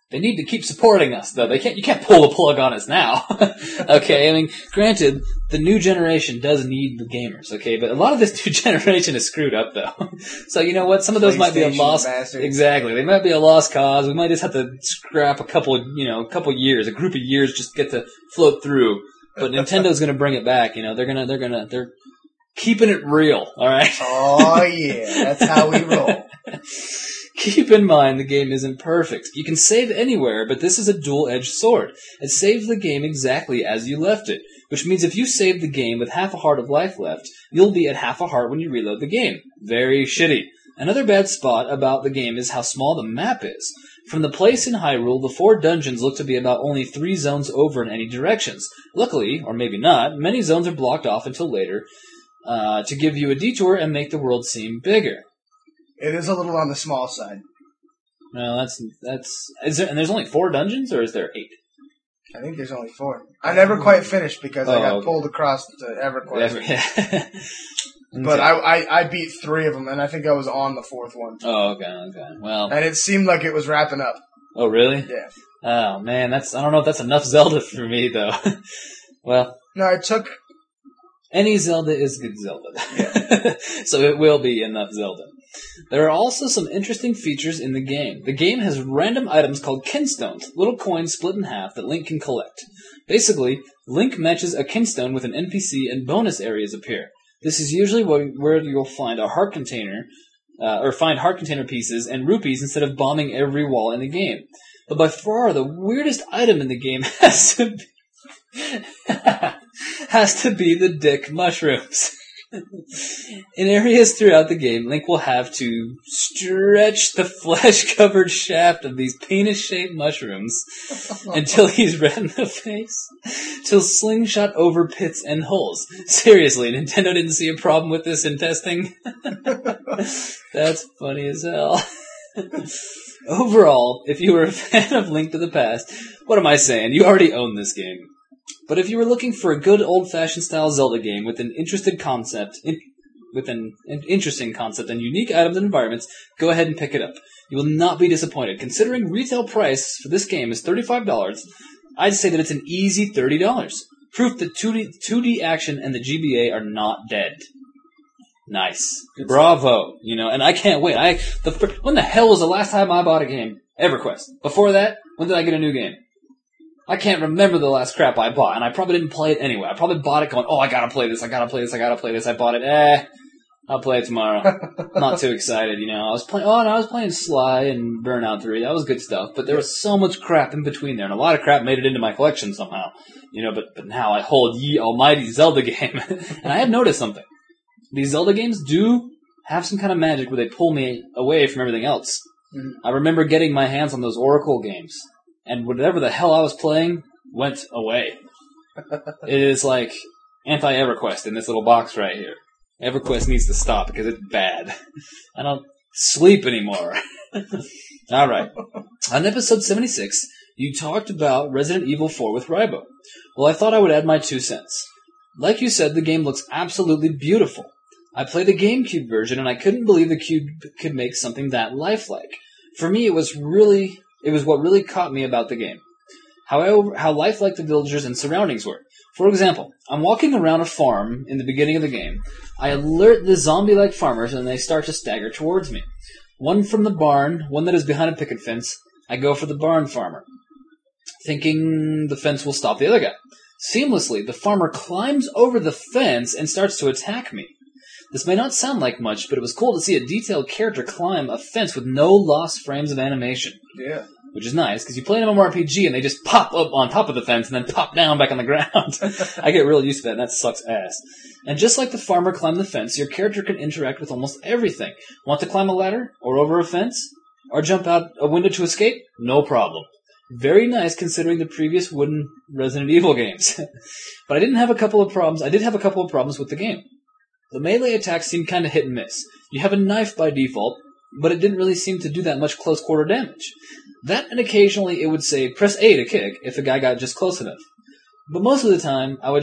They need to keep supporting us, though. You can't pull the plug on us now. Okay, I mean, granted, the new generation does need the gamers, okay, but a lot of this new generation is screwed up, though. So you know what? Some of those might be a lost, bastards. exactly. They might be a lost cause. We might just have to scrap a couple years, a group of years, just get to float through. But Nintendo's going to bring it back. They're keeping it real. All right. Oh yeah, that's how we roll. Keep in mind the game isn't perfect. You can save anywhere, but this is a dual-edged sword. It saves the game exactly as you left it, which means if you save the game with half a heart of life left, you'll be at half a heart when you reload the game. Very shitty. Another bad spot about the game is how small the map is. From the place in Hyrule, the 4 dungeons look to be about only 3 zones over in any directions. Luckily, or maybe not, many zones are blocked off until later to give you a detour and make the world seem bigger. It is a little on the small side. No, and there's only 4 dungeons, or is there 8? I think there's only 4. I never quite finished because I got pulled across to EverQuest. But I beat 3 of them, and I think I was on the 4th one. Oh, okay. Well, and it seemed like it was wrapping up. Oh, really? Yeah. Oh man, I don't know if that's enough Zelda for me though. Well, no, it took. Any Zelda is good Zelda. Yeah. So it will be enough Zelda. There are also some interesting features in the game. The game has random items called kinstones, little coins split in half that Link can collect. Basically, Link matches a kinstone with an NPC and bonus areas appear. This is usually where you'll find a heart container, or find heart container pieces and rupees instead of bombing every wall in the game. But by far the weirdest item in the game has to be the dick mushrooms. In areas throughout the game, Link will have to stretch the flesh-covered shaft of these penis-shaped mushrooms until he's red in the face, till slingshot over pits and holes. Seriously, Nintendo didn't see a problem with this in testing? That's funny as hell. Overall, if you were a fan of Link to the Past, what am I saying? You already own this game. But if you were looking for a good old-fashioned style Zelda game with an interesting concept and unique items and environments, go ahead and pick it up. You will not be disappointed. Considering retail price for this game is $35, I'd say that it's an easy $30. Proof that 2D action and the GBA are not dead. Nice. Good Bravo. Stuff. And I can't wait. When the hell was the last time I bought a game? EverQuest. Before that, when did I get a new game? I can't remember the last crap I bought, and I probably didn't play it anyway. I probably bought it going, I gotta play this. I bought it, I'll play it tomorrow. Not too excited, I was playing Sly and Burnout 3. That was good stuff, but there was so much crap in between there, and a lot of crap made it into my collection somehow. But now I hold ye almighty Zelda game. And I have noticed something. These Zelda games do have some kind of magic where they pull me away from everything else. Mm-hmm. I remember getting my hands on those Oracle games. And whatever the hell I was playing went away. It is like anti-EverQuest in this little box right here. EverQuest needs to stop because it's bad. I don't sleep anymore. Alright. On episode 76, you talked about Resident Evil 4 with Raibo. Well, I thought I would add my 2 cents. Like you said, the game looks absolutely beautiful. I played the GameCube version and I couldn't believe the Cube could make something that lifelike. For me, it was what really caught me about the game. However, how lifelike the villagers and surroundings were. For example, I'm walking around a farm in the beginning of the game. I alert the zombie-like farmers and they start to stagger towards me. One from the barn, one that is behind a picket fence. I go for the barn farmer, thinking the fence will stop the other guy. Seamlessly, the farmer climbs over the fence and starts to attack me. This may not sound like much, but it was cool to see a detailed character climb a fence with no lost frames of animation. Yeah. Which is nice, because you play an MMORPG and they just pop up on top of the fence and then pop down back on the ground. I get real used to that, and that sucks ass. And just like the farmer climbed the fence, your character can interact with almost everything. Want to climb a ladder? Or over a fence? Or jump out a window to escape? No problem. Very nice considering the previous wooden Resident Evil games. But I did have a couple of problems with the game. The melee attacks seem kinda hit and miss. You have a knife by default, but it didn't really seem to do that much close quarter damage. That and occasionally it would say, press A to kick, if a guy got just close enough. But most of the time, it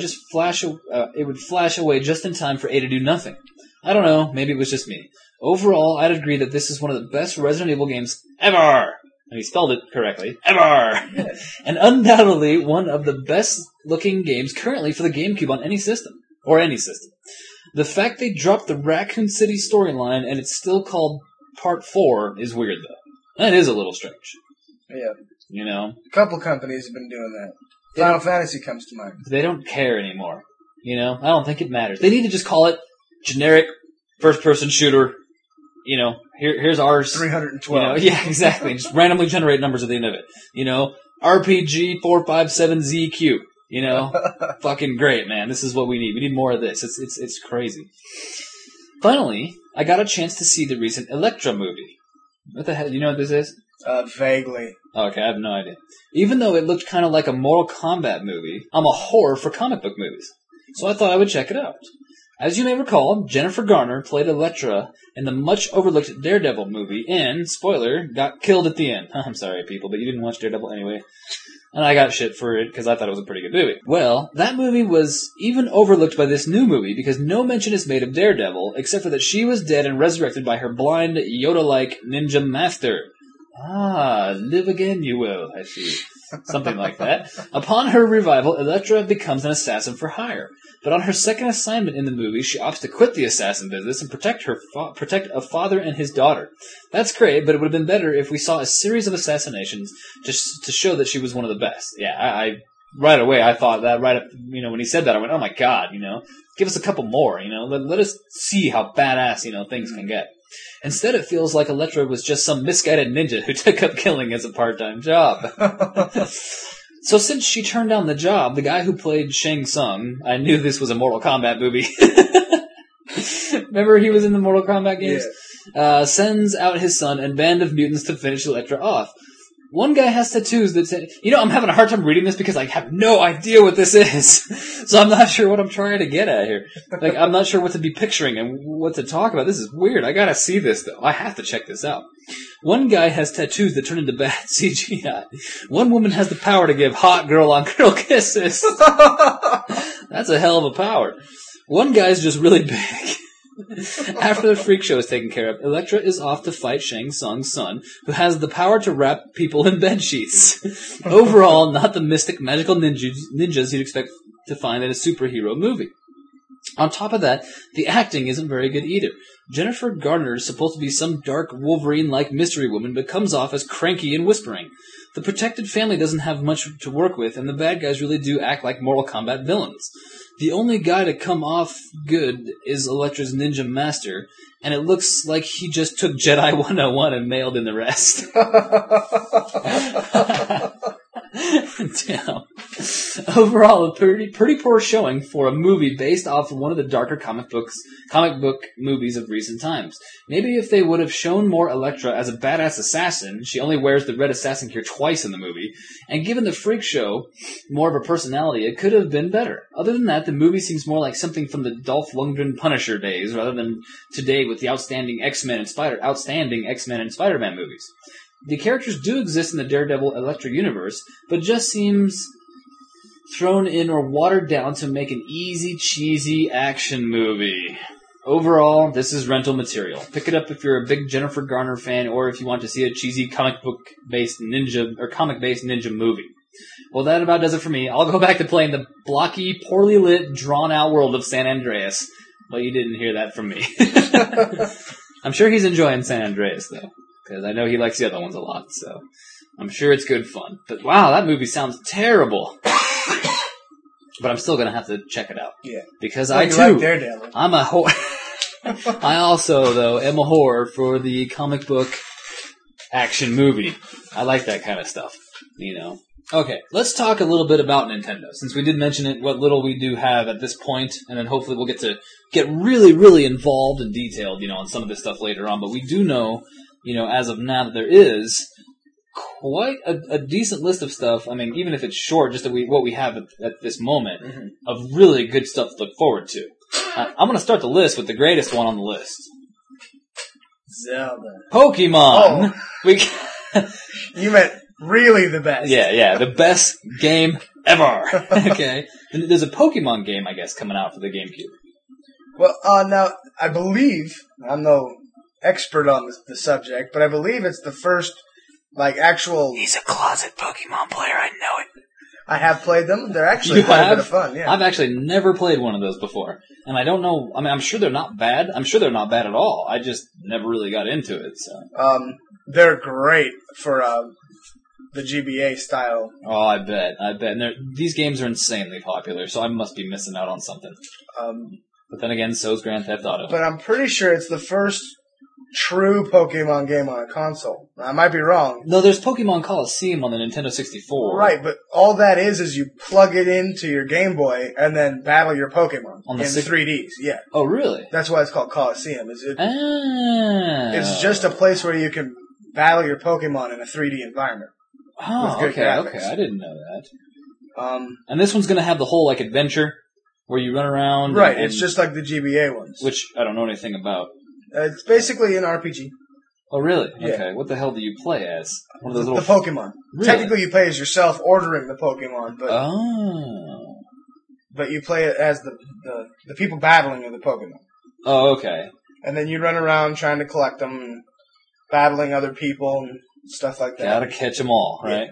would flash away just in time for A to do nothing. I don't know, maybe it was just me. Overall, I'd agree that this is one of the best Resident Evil games ever! And he spelled it correctly. Ever! And undoubtedly one of the best-looking games currently for the GameCube on any system. Or any system. The fact they dropped the Raccoon City storyline and it's still called Part 4 is weird, though. That is a little strange. Yeah. You know? A couple companies have been doing that. Final Fantasy comes to mind. They don't care anymore. You know? I don't think it matters. They need to just call it generic first-person shooter. You know, here's ours. 312. You know, yeah, exactly. Just randomly generate numbers at the end of it. You know, RPG 457ZQ. You know, fucking great, man. This is what we need. We need more of this. It's crazy. Finally, I got a chance to see the recent Electra movie. What the hell? You know what this is? Vaguely. Okay, I have no idea. Even though it looked kind of like a Mortal Kombat movie, I'm a whore for comic book movies. So I thought I would check it out. As you may recall, Jennifer Garner played Elektra in the much-overlooked Daredevil movie and, spoiler, got killed at the end. I'm sorry, people, but you didn't watch Daredevil anyway. And I got shit for it because I thought it was a pretty good movie. Well, that movie was even overlooked by this new movie because no mention is made of Daredevil except for that she was dead and resurrected by her blind, Yoda-like ninja master. Ah, live again you will, I see. Something like that. Upon her revival, Elektra becomes an assassin for hire. But on her second assignment in the movie, she opts to quit the assassin business and protect a father and his daughter. That's great, but it would have been better if we saw a series of assassinations just to show that she was one of the best. Yeah, I right away I thought that right up, you know, when he said that I went, oh my god, you know, give us a couple more, you know, let us see how badass, you know, things can get. Instead, it feels like Elektra was just some misguided ninja who took up killing as a part-time job. So since she turned down the job, the guy who played Shang Tsung, I knew this was a Mortal Kombat movie. Remember he was in the Mortal Kombat games? Yeah. Sends out his son and band of mutants to finish Elektra off. One guy has tattoos that say, you know, I'm having a hard time reading this because I have no idea what this is. So I'm not sure what I'm trying to get at here. Like, I'm not sure what to be picturing and what to talk about. This is weird. I gotta see this, though. I have to check this out. One guy has tattoos that turn into bad CGI. One woman has the power to give hot girl-on-girl kisses. That's a hell of a power. One guy's just really big. After the freak show is taken care of, Elektra is off to fight Shang Tsung's son, who has the power to wrap people in bed sheets. Overall, not the mystic, magical ninjas you'd expect to find in a superhero movie. On top of that, the acting isn't very good either. Jennifer Garner is supposed to be some dark Wolverine-like mystery woman, but comes off as cranky and whispering. The protected family doesn't have much to work with, and the bad guys really do act like Mortal Kombat villains. The only guy to come off good is Elektra's ninja master, and it looks like he just took Jedi 101 and mailed in the rest. Damn. Overall, a pretty poor showing for a movie based off of one of the darker comic book movies of recent times. Maybe if they would have shown more Elektra as a badass assassin, she only wears the red assassin gear twice in the movie, and given the freak show more of a personality, it could have been better. Other than that, the movie seems more like something from the Dolph Lundgren Punisher days, rather than today with the outstanding X-Men and Spider-Man movies. The characters do exist in the Daredevil Elektra universe, but just seems thrown in or watered down to make an easy, cheesy action movie. Overall, this is rental material. Pick it up if you're a big Jennifer Garner fan, or if you want to see a cheesy comic-based ninja movie. Well, that about does it for me. I'll go back to playing the blocky, poorly lit, drawn-out world of San Andreas. But you didn't hear that from me. I'm sure he's enjoying San Andreas, though. Because I know he likes the other ones a lot, so I'm sure it's good fun. But wow, that movie sounds terrible. But I'm still going to have to check it out. Yeah. Because I, too, like Daredevil. I'm a whore. I also, though, am a whore for the comic book action movie. I like that kind of stuff, you know. Okay, let's talk a little bit about Nintendo, since we did mention it, what little we do have at this point, and then hopefully we'll get really, really involved and detailed, you know, on some of this stuff later on. But we do know, you know, as of now, that there is quite a decent list of stuff. I mean, even if it's short, just what we have at this moment, of really good stuff to look forward to. I'm going to start the list with the greatest one on the list. Zelda. Pokemon! Oh. You meant really the best. Yeah, the best game ever. Okay. And there's a Pokemon game, I guess, coming out for the GameCube. Well, now, I believe, I'm no expert on the subject, but I believe it's the first like actual. He's a closet Pokemon player. I know it. I have played them. They're actually quite a bit of fun. Yeah, I've actually never played one of those before, and I don't know. I mean, I'm sure they're not bad. I'm sure they're not bad at all. I just never really got into it. So, they're great for the GBA style. oh, I bet. And these games are insanely popular, so I must be missing out on something. But then again, so's Grand Theft Auto. But I'm pretty sure it's the first true Pokemon game on a console. I might be wrong. No, there's Pokemon Coliseum on the Nintendo 64. Right, but all that is you plug it into your Game Boy and then battle your Pokemon On the in 3Ds. Yeah, Oh, really? that's why it's called Coliseum. It's It's just a place where you can battle your Pokemon in a 3D environment. Oh, with good graphics. okay. I didn't know that. And this one's going to have the whole, like, adventure where you run around. Right, and- it's just like the GBA ones. Which I don't know anything about. It's basically an RPG. Oh, really? Yeah. Okay. What the hell do you play as? One of those The little... Pokemon. Really? Technically, you play as yourself ordering the Pokemon, but Oh. but you play it as the people battling with the Pokemon. Oh, okay. And then you run around trying to collect them, and battling other people and stuff like that. Gotta catch them all, right?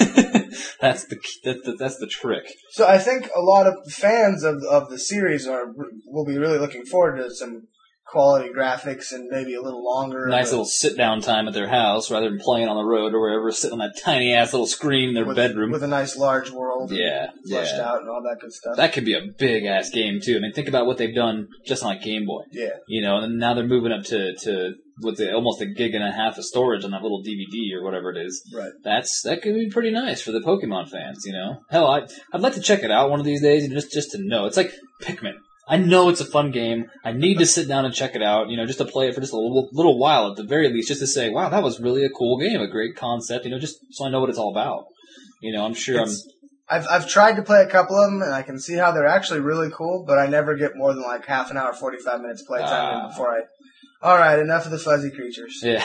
That's the trick. So I think a lot of fans of the series will be really looking forward to some quality graphics and maybe a little longer. Nice little sit-down time at their house rather than playing on the road or wherever, sitting on that tiny-ass little screen in their bedroom. With a nice large world. Yeah, Fleshed out and all that good stuff. That could be a big-ass game, too. I mean, think about what they've done just on a Game Boy. Yeah. You know, and now they're moving up to almost 1.5 gigs of storage on that little DVD or whatever it is. Right. That could be pretty nice for the Pokemon fans, you know? Hell, I'd like to check it out one of these days, just to know. It's like Pikmin. I know it's a fun game. I need to sit down and check it out, you know, just to play it for just a little while at the very least, just to say, wow, that was really a cool game, a great concept, you know, just so I know what it's all about. You know, I'm sure I've tried to play a couple of them, and I can see how they're actually really cool, but I never get more than like half an hour, 45 minutes playtime in before alright, enough of the fuzzy creatures. Yeah.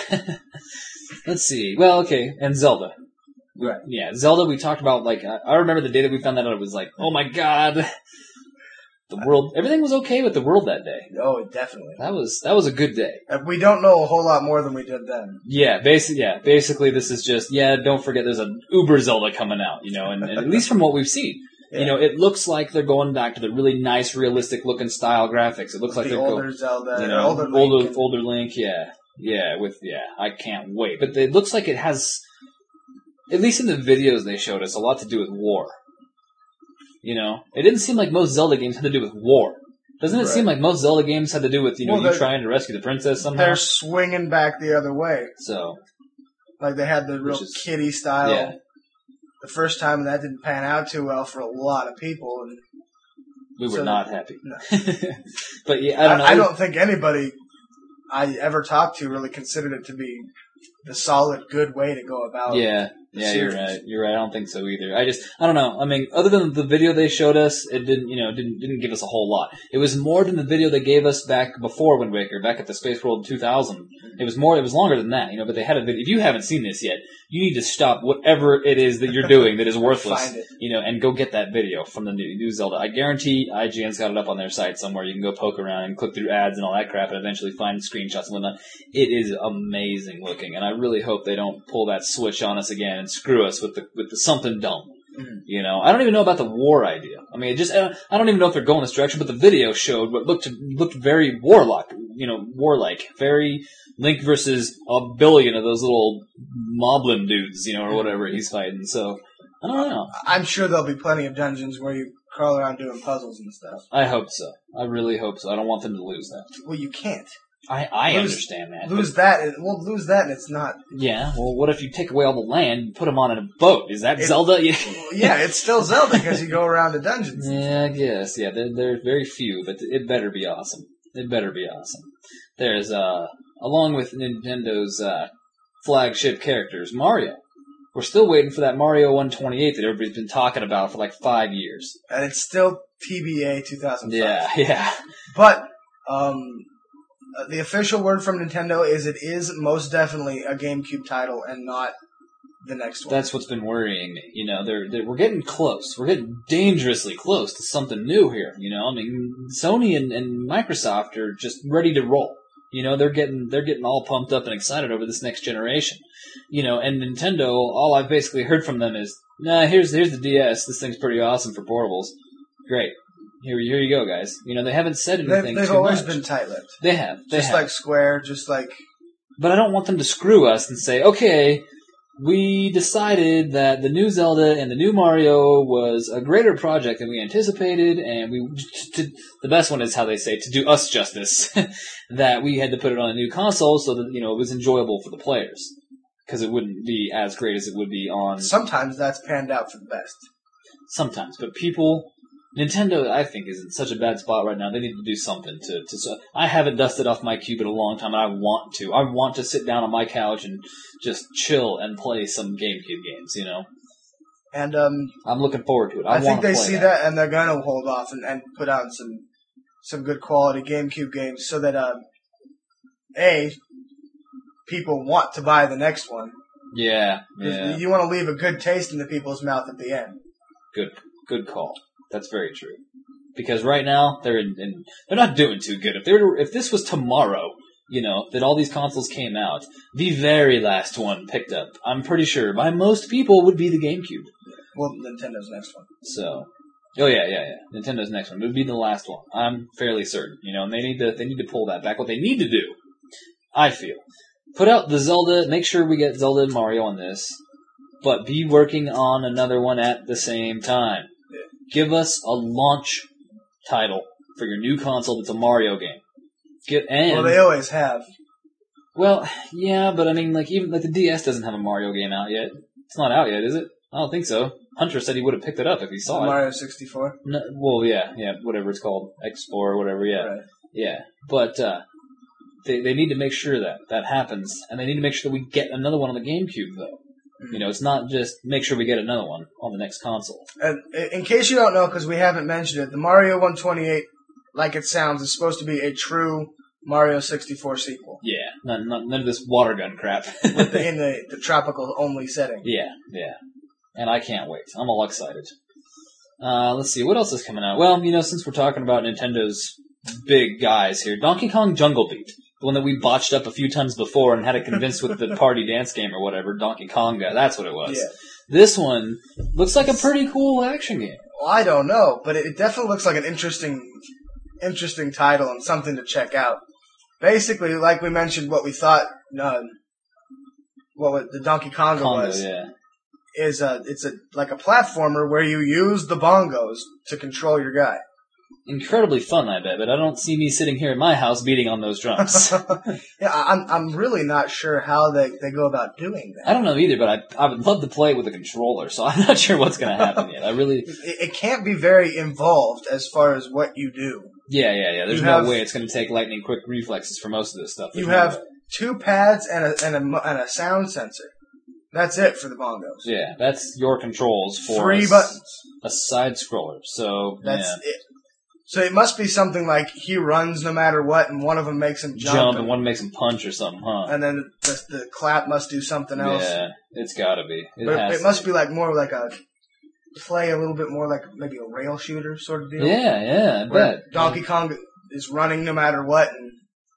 Let's see. Well, okay, and Zelda. Right. Yeah, Zelda, we talked about, like, I remember the day that we found that out, it was like, oh my god. The world, everything was okay with the world that day. Oh, definitely. That was a good day. We don't know a whole lot more than we did then. Yeah, basically this is just, don't forget there's an Uber Zelda coming out, you know, and at least from what we've seen. Yeah. You know, it looks like they're going back to the really nice, realistic looking style graphics. It looks like the they're older Zelda, you know, older Link, I can't wait. But it looks like it has, at least in the videos they showed us, a lot to do with war. You know, it didn't seem like most Zelda games had to do with war. Doesn't it seem like most Zelda games had to do with, you trying to rescue the princess somehow? They're swinging back the other way. So, like they had the real kiddie style. Yeah. The first time, and that didn't pan out too well for a lot of people. And we were not happy. No. But yeah, I don't know. I don't think anybody I ever talked to really considered it to be the solid, good way to go about it. Yeah, you're right. You're right. I don't think so either. I don't know. I mean, other than the video they showed us, it didn't give us a whole lot. It was more than the video they gave us back before Wind Waker, back at the Space World 2000. It was longer than that, you know, but they had a video. If you haven't seen this yet, you need to stop whatever it is that you're doing that is worthless, Find it. you know, and go get that video from the new Zelda. I guarantee IGN's got it up on their site somewhere. You can go poke around and click through ads and all that crap and eventually find screenshots and whatnot. It is amazing looking, and I really hope they don't pull that switch on us again and screw us with the something dumb. Mm-hmm. You know, I don't even know about the war idea. I mean, I don't even know if they're going this direction, but the video showed what looked very warlike, very Link versus a billion of those little moblin dudes, you know, or whatever he's fighting. So, I don't know. I'm sure there'll be plenty of dungeons where you crawl around doing puzzles and stuff. I hope so. I really hope so. I don't want them to lose that. Well, you can't. I understand that. Lose that and it's not. Yeah, well, what if you take away all the land and put them on a boat? Is that Zelda? Yeah, it's still Zelda because you go around the dungeons. Yeah, I guess. Yeah, there are very few, but it better be awesome. It better be awesome. There's, along with Nintendo's flagship characters, Mario. We're still waiting for that Mario 128 that everybody's been talking about for like 5 years. And it's still TBA 2005. Yeah. But, the official word from Nintendo is it is most definitely a GameCube title and not the next one. That's what's been worrying me. You know, we're getting close. We're getting dangerously close to something new here. You know, I mean, Sony and Microsoft are just ready to roll. You know, they're getting all pumped up and excited over this next generation. You know, and Nintendo, all I've basically heard from them is, nah, here's the DS. This thing's pretty awesome for portables. Great. Here you go, guys. You know, they haven't said anything. They've too always much. been tight-lipped. They have. Just like Square, just like. But I don't want them to screw us and say, okay, we decided that the new Zelda and the new Mario was a greater project than we anticipated, and the best one is how they say, to do us justice, that we had to put it on a new console so that, you know, it was enjoyable for the players. Because it wouldn't be as great as it would be on... Sometimes that's panned out for the best. Sometimes, but Nintendo, I think, is in such a bad spot right now. They need to do something to. I haven't dusted off my cube in a long time, and I want to. I want to sit down on my couch and just chill and play some GameCube games. You know, and I'm looking forward to it. I think they see that, and they're going to hold off and put out some good quality GameCube games, so that people want to buy the next one. Yeah. You want to leave a good taste in the people's mouth at the end. Good call. That's very true. Because right now they're not doing too good. If this was tomorrow, you know, that all these consoles came out, the very last one picked up, I'm pretty sure by most people would be the GameCube. Well, Nintendo's next one. So, yeah. Nintendo's next one. It would be the last one. I'm fairly certain. You know, and they need to pull that back. What they need to do, I feel, put out the Zelda. Make sure we get Zelda and Mario on this, but be working on another one at the same time. Give us a launch title for your new console that's a Mario game. Well, they always have. Well, yeah, but I mean, even the DS doesn't have a Mario game out yet. It's not out yet, is it? I don't think so. Hunter said he would have picked it up if he saw it. Mario 64? No, well, yeah, whatever it's called. X4 or whatever, yeah. Right. Yeah, but they need to make sure that happens, and they need to make sure that we get another one on the GameCube, though. You know, it's not just make sure we get another one on the next console. And in case you don't know, because we haven't mentioned it, the Mario 128, like it sounds, is supposed to be a true Mario 64 sequel. Yeah, none of this water gun crap. In the tropical only setting. Yeah. And I can't wait. I'm all excited. Let's see, what else is coming out? Well, you know, since we're talking about Nintendo's big guys here, Donkey Kong Jungle Beat. The one that we botched up a few times before and had to convince with the party dance game or whatever, Donkey Konga, that's what it was. Yeah. This one looks like a pretty cool action game. Well, I don't know, but it definitely looks like an interesting title and something to check out. Basically, like we mentioned, what we thought, what the Donkey Konga was, is it's like a platformer where you use the bongos to control your guy. Incredibly fun, I bet, but I don't see me sitting here in my house beating on those drums. Yeah, I'm really not sure how they go about doing that. I don't know either, but I would love to play it with a controller, so I'm not sure what's going to happen yet. It can't be very involved as far as what you do. Yeah. There's no way it's going to take lightning quick reflexes for most of this stuff. You have 2 pads and a sound sensor. That's it for the bongos. Yeah, that's your controls for 3 buttons. A side scroller. So that's it. So it must be something like he runs no matter what, and one of them makes him jump and one makes him punch or something, huh? And then the clap must do something else. Yeah, it's got to be. It must be like more like a little bit more like maybe a rail shooter sort of deal. Yeah, I bet. Donkey Kong is running no matter what, and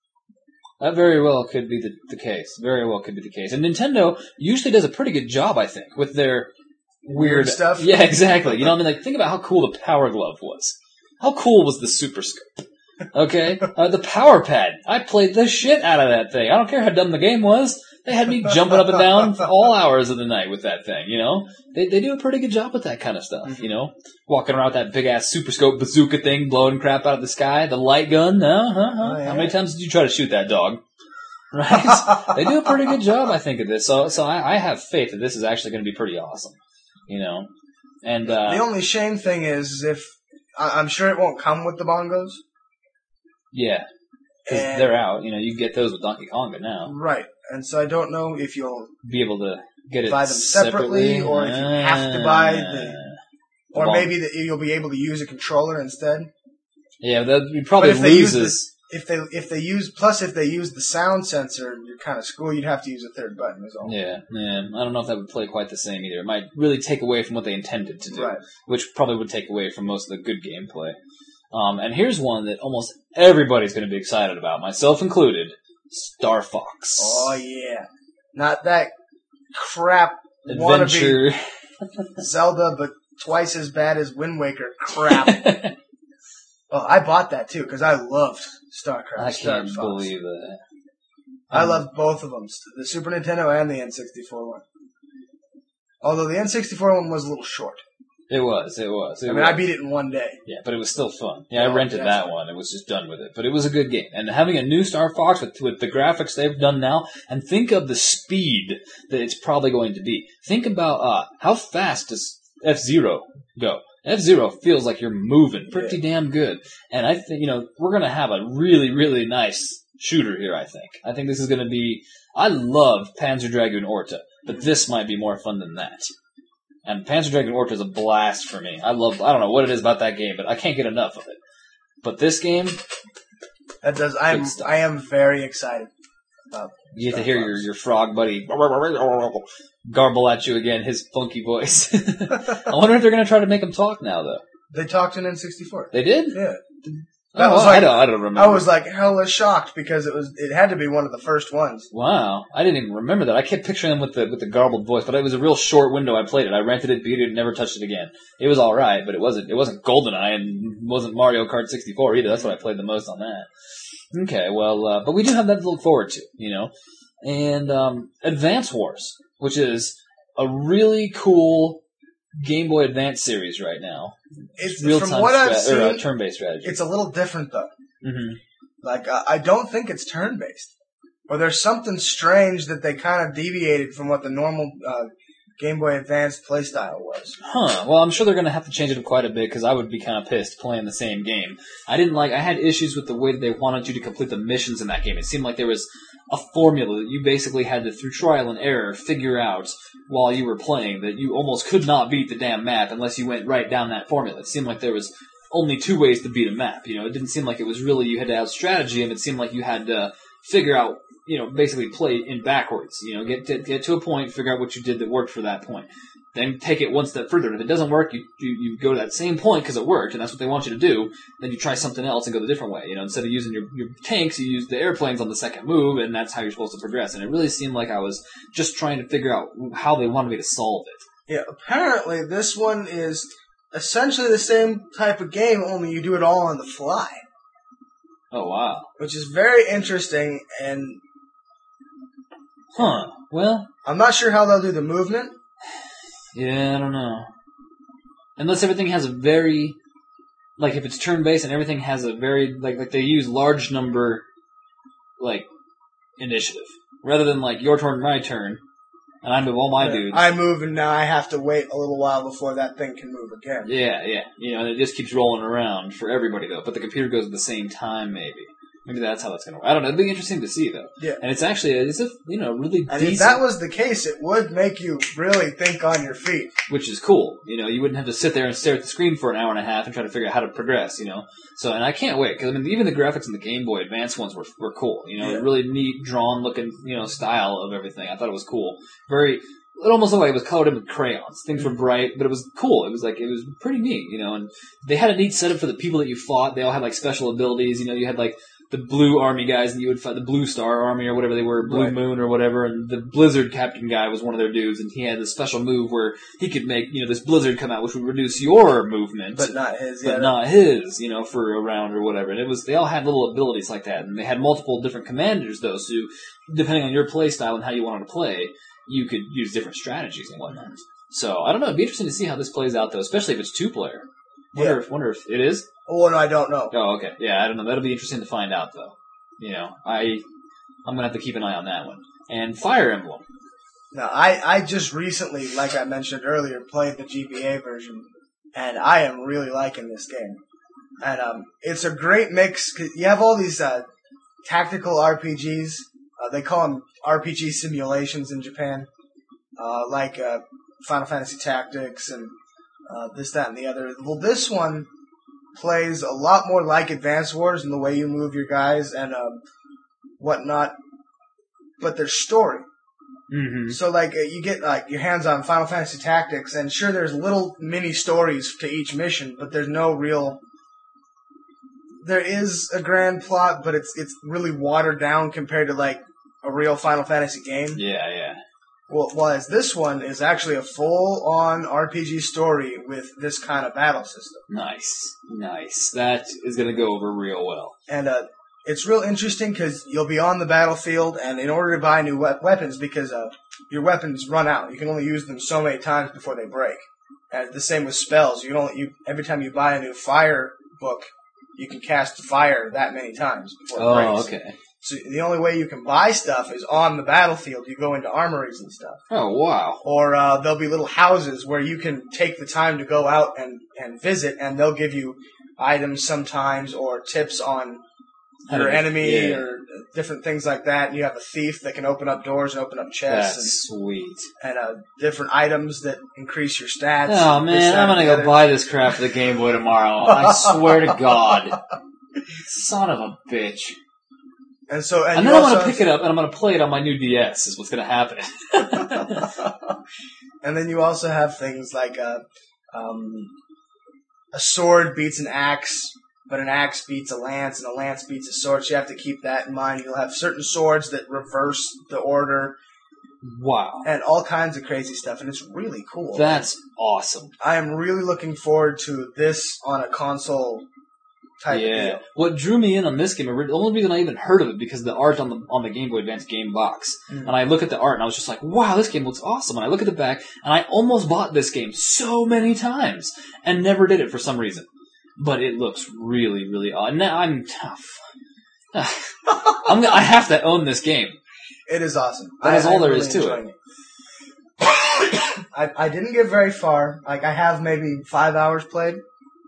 that very well could be the case. Very well could be the case. And Nintendo usually does a pretty good job, I think, with their weird stuff. Yeah, exactly. You know what I mean? Like, think about how cool the Power Glove was. How cool was the Super Scope? Okay? The Power Pad. I played the shit out of that thing. I don't care how dumb the game was. They had me jumping up and down for all hours of the night with that thing, you know? They do a pretty good job with that kind of stuff, you know? Walking around with that big-ass Super Scope bazooka thing, blowing crap out of the sky, the light gun, Oh, yeah. How many times did you try to shoot that dog? Right? They do a pretty good job, I think, of this. So I have faith that this is actually going to be pretty awesome, you know? And the only shame thing is if I'm sure it won't come with the bongos. Yeah, because they're out. You know, you can get those with Donkey Konga now. Right, and so I don't know if you'll be able to get it buy them separately, or if you have to buy or maybe that you'll be able to use a controller instead. Yeah, that probably loses. If they use the sound sensor, you're kind of screwed. You'd have to use a third button as well. Yeah. I don't know if that would play quite the same either. It might really take away from what they intended to do, right. Which probably would take away from most of the good gameplay. And here's one that almost everybody's going to be excited about, myself included. Star Fox. Oh yeah, not that crap wannabe Adventure. Zelda, but twice as bad as Wind Waker crap. Oh, I bought that too because I loved StarCraft. I Star can't Fox. believe that. I loved both of them, the Super Nintendo and the N64 one. Although the N64 one was a little short. It was. I beat it in one day. Yeah, but it was still fun. Yeah, I Oh, rented that definitely. one and was just done with it. But it was a good game. And having a new Star Fox with the graphics they've done now, and think of the speed that it's probably going to be. Think about how fast does F-Zero go? F-Zero feels like you're moving pretty damn good. And I think, we're going to have a really, really nice shooter here, I think. I think this is going to be... I love Panzer Dragoon Orta, but this might be more fun than that. And Panzer Dragoon Orta is a blast for me. I don't know what it is about that game, but I can't get enough of it. But this game... I am very excited about You get to Star hear Fox. your frog buddy garble at you again, his funky voice. I wonder if they're going to try to make him talk now, though. They talked in N64. They did? Yeah. I don't remember. I was like hella shocked because it had to be one of the first ones. Wow, I didn't even remember that. I kept picturing him with the garbled voice, but it was a real short window. I played it. I rented it, beat it, and never touched it again. It was all right, but it wasn't GoldenEye and wasn't Mario Kart 64 either. That's what I played the most on that. Okay, well, but we do have that to look forward to, and Advance Wars, which is a really cool Game Boy Advance series right now. It's real-time from what I've seen, turn-based strategy. it's a little different though. Mm-hmm. Like I don't think it's turn-based, or there's something strange that they kind of deviated from what the normal Game Boy Advance playstyle was. Huh. Well, I'm sure they're going to have to change it up quite a bit because I would be kind of pissed playing the same game. I had issues with the way that they wanted you to complete the missions in that game. It seemed like there was a formula that you basically had to, through trial and error, figure out while you were playing that you almost could not beat the damn map unless you went right down that formula. It seemed like there was only two ways to beat a map. It didn't seem like it was really you had to have strategy, and it seemed like you had to figure out, basically play in backwards. Get to a point, figure out what you did that worked for that point. Then take it one step further. If it doesn't work, you go to that same point because it worked, and that's what they want you to do. Then you try something else and go the different way. Instead of using your tanks, you use the airplanes on the second move, and that's how you're supposed to progress. And it really seemed like I was just trying to figure out how they wanted me to solve it. Yeah, apparently this one is essentially the same type of game, only you do it all on the fly. Oh, wow. Which is very interesting, and Huh. Well, I'm not sure how they'll do the movement. yeah, I don't know. Unless everything has a very, if it's turn-based and everything has a very, like they use large number, initiative. Rather than, your turn, my turn, and I move all my dudes. I move, and now I have to wait a little while before that thing can move again. Yeah. And it just keeps rolling around for everybody, though. But the computer goes at the same time, maybe. Maybe that's how that's going to work. I don't know. It'd be interesting to see, though. Yeah. And it's actually, really And decent. if that was the case, it would make you really think on your feet. Which is cool. You wouldn't have to sit there and stare at the screen for an hour and a half and try to figure out how to progress, So, and I can't wait, because, even the graphics in the Game Boy Advance ones were cool. Yeah. Really neat, drawn-looking, style of everything. I thought it was cool. It almost looked like it was colored in with crayons. Things were bright, but it was cool. It was pretty neat, and they had a neat setup for the people that you fought. They all had, special abilities. You had, the blue army guys, and you would fight the Blue Star Army or whatever they were, Blue Right. Moon or whatever, and the Blizzard Captain guy was one of their dudes, and he had this special move where he could make, this blizzard come out, which would reduce your movement. But not his. But not his, for a round or whatever. And they all had little abilities like that, and they had multiple different commanders, though, so depending on your play style and how you wanted to play, you could use different strategies and whatnot. So, I don't know, it'd be interesting to see how this plays out, though, especially if it's two-player. Wonder if it is? Oh, no, I don't know. Oh, okay. Yeah, I don't know. That'll be interesting to find out, though. I'm gonna have to keep an eye on that one. And Fire Emblem. No, I just recently, like I mentioned earlier, played the GBA version, and I am really liking this game. And it's a great mix. 'Cause you have all these tactical RPGs. They call them RPG simulations in Japan, like Final Fantasy Tactics and this, that, and the other. Well, this one plays a lot more like Advance Wars in the way you move your guys and whatnot, but there's story. Mm-hmm. So, you get, your hands on Final Fantasy Tactics, and sure, there's little mini stories to each mission, but there's no real there is a grand plot, but it's really watered down compared to like a real Final Fantasy game. Yeah. Well, whereas this one is actually a full-on RPG story with this kind of battle system. Nice. That is going to go over real well. And it's real interesting because you'll be on the battlefield, and in order to buy new weapons, because your weapons run out, you can only use them so many times before they break. And the same with spells. Every time you buy a new fire book, you can cast fire that many times before it breaks. Oh, okay. So the only way you can buy stuff is on the battlefield. You go into armories and stuff. Oh, wow. Or there'll be little houses where you can take the time to go out and visit, and they'll give you items sometimes or tips on your enemy or different things like that. And you have a thief that can open up doors and open up chests. That's sweet. And different items that increase your stats. Oh, man, I'm going to go buy this crap for the Game Boy tomorrow. I swear to God. Son of a bitch. And then I'm going to pick it up and I'm going to play it on my new DS is what's going to happen. And then you also have things like a sword beats an axe, but an axe beats a lance, and a lance beats a sword. So you have to keep that in mind. You'll have certain swords that reverse the order. Wow. And all kinds of crazy stuff, and it's really cool. That's awesome. I am really looking forward to this on a console type of deal. What drew me in on this game, the only reason I even heard of it, because of the art on the Game Boy Advance game box. And I look at the art and I was just like, wow, this game looks awesome. And I look at the back and I almost bought this game so many times and never did it for some reason. But it looks really, really odd. And now I'm tough. I have to own this game. It is awesome. That is all there is to it. I didn't get very far. Like, I have maybe 5 hours played.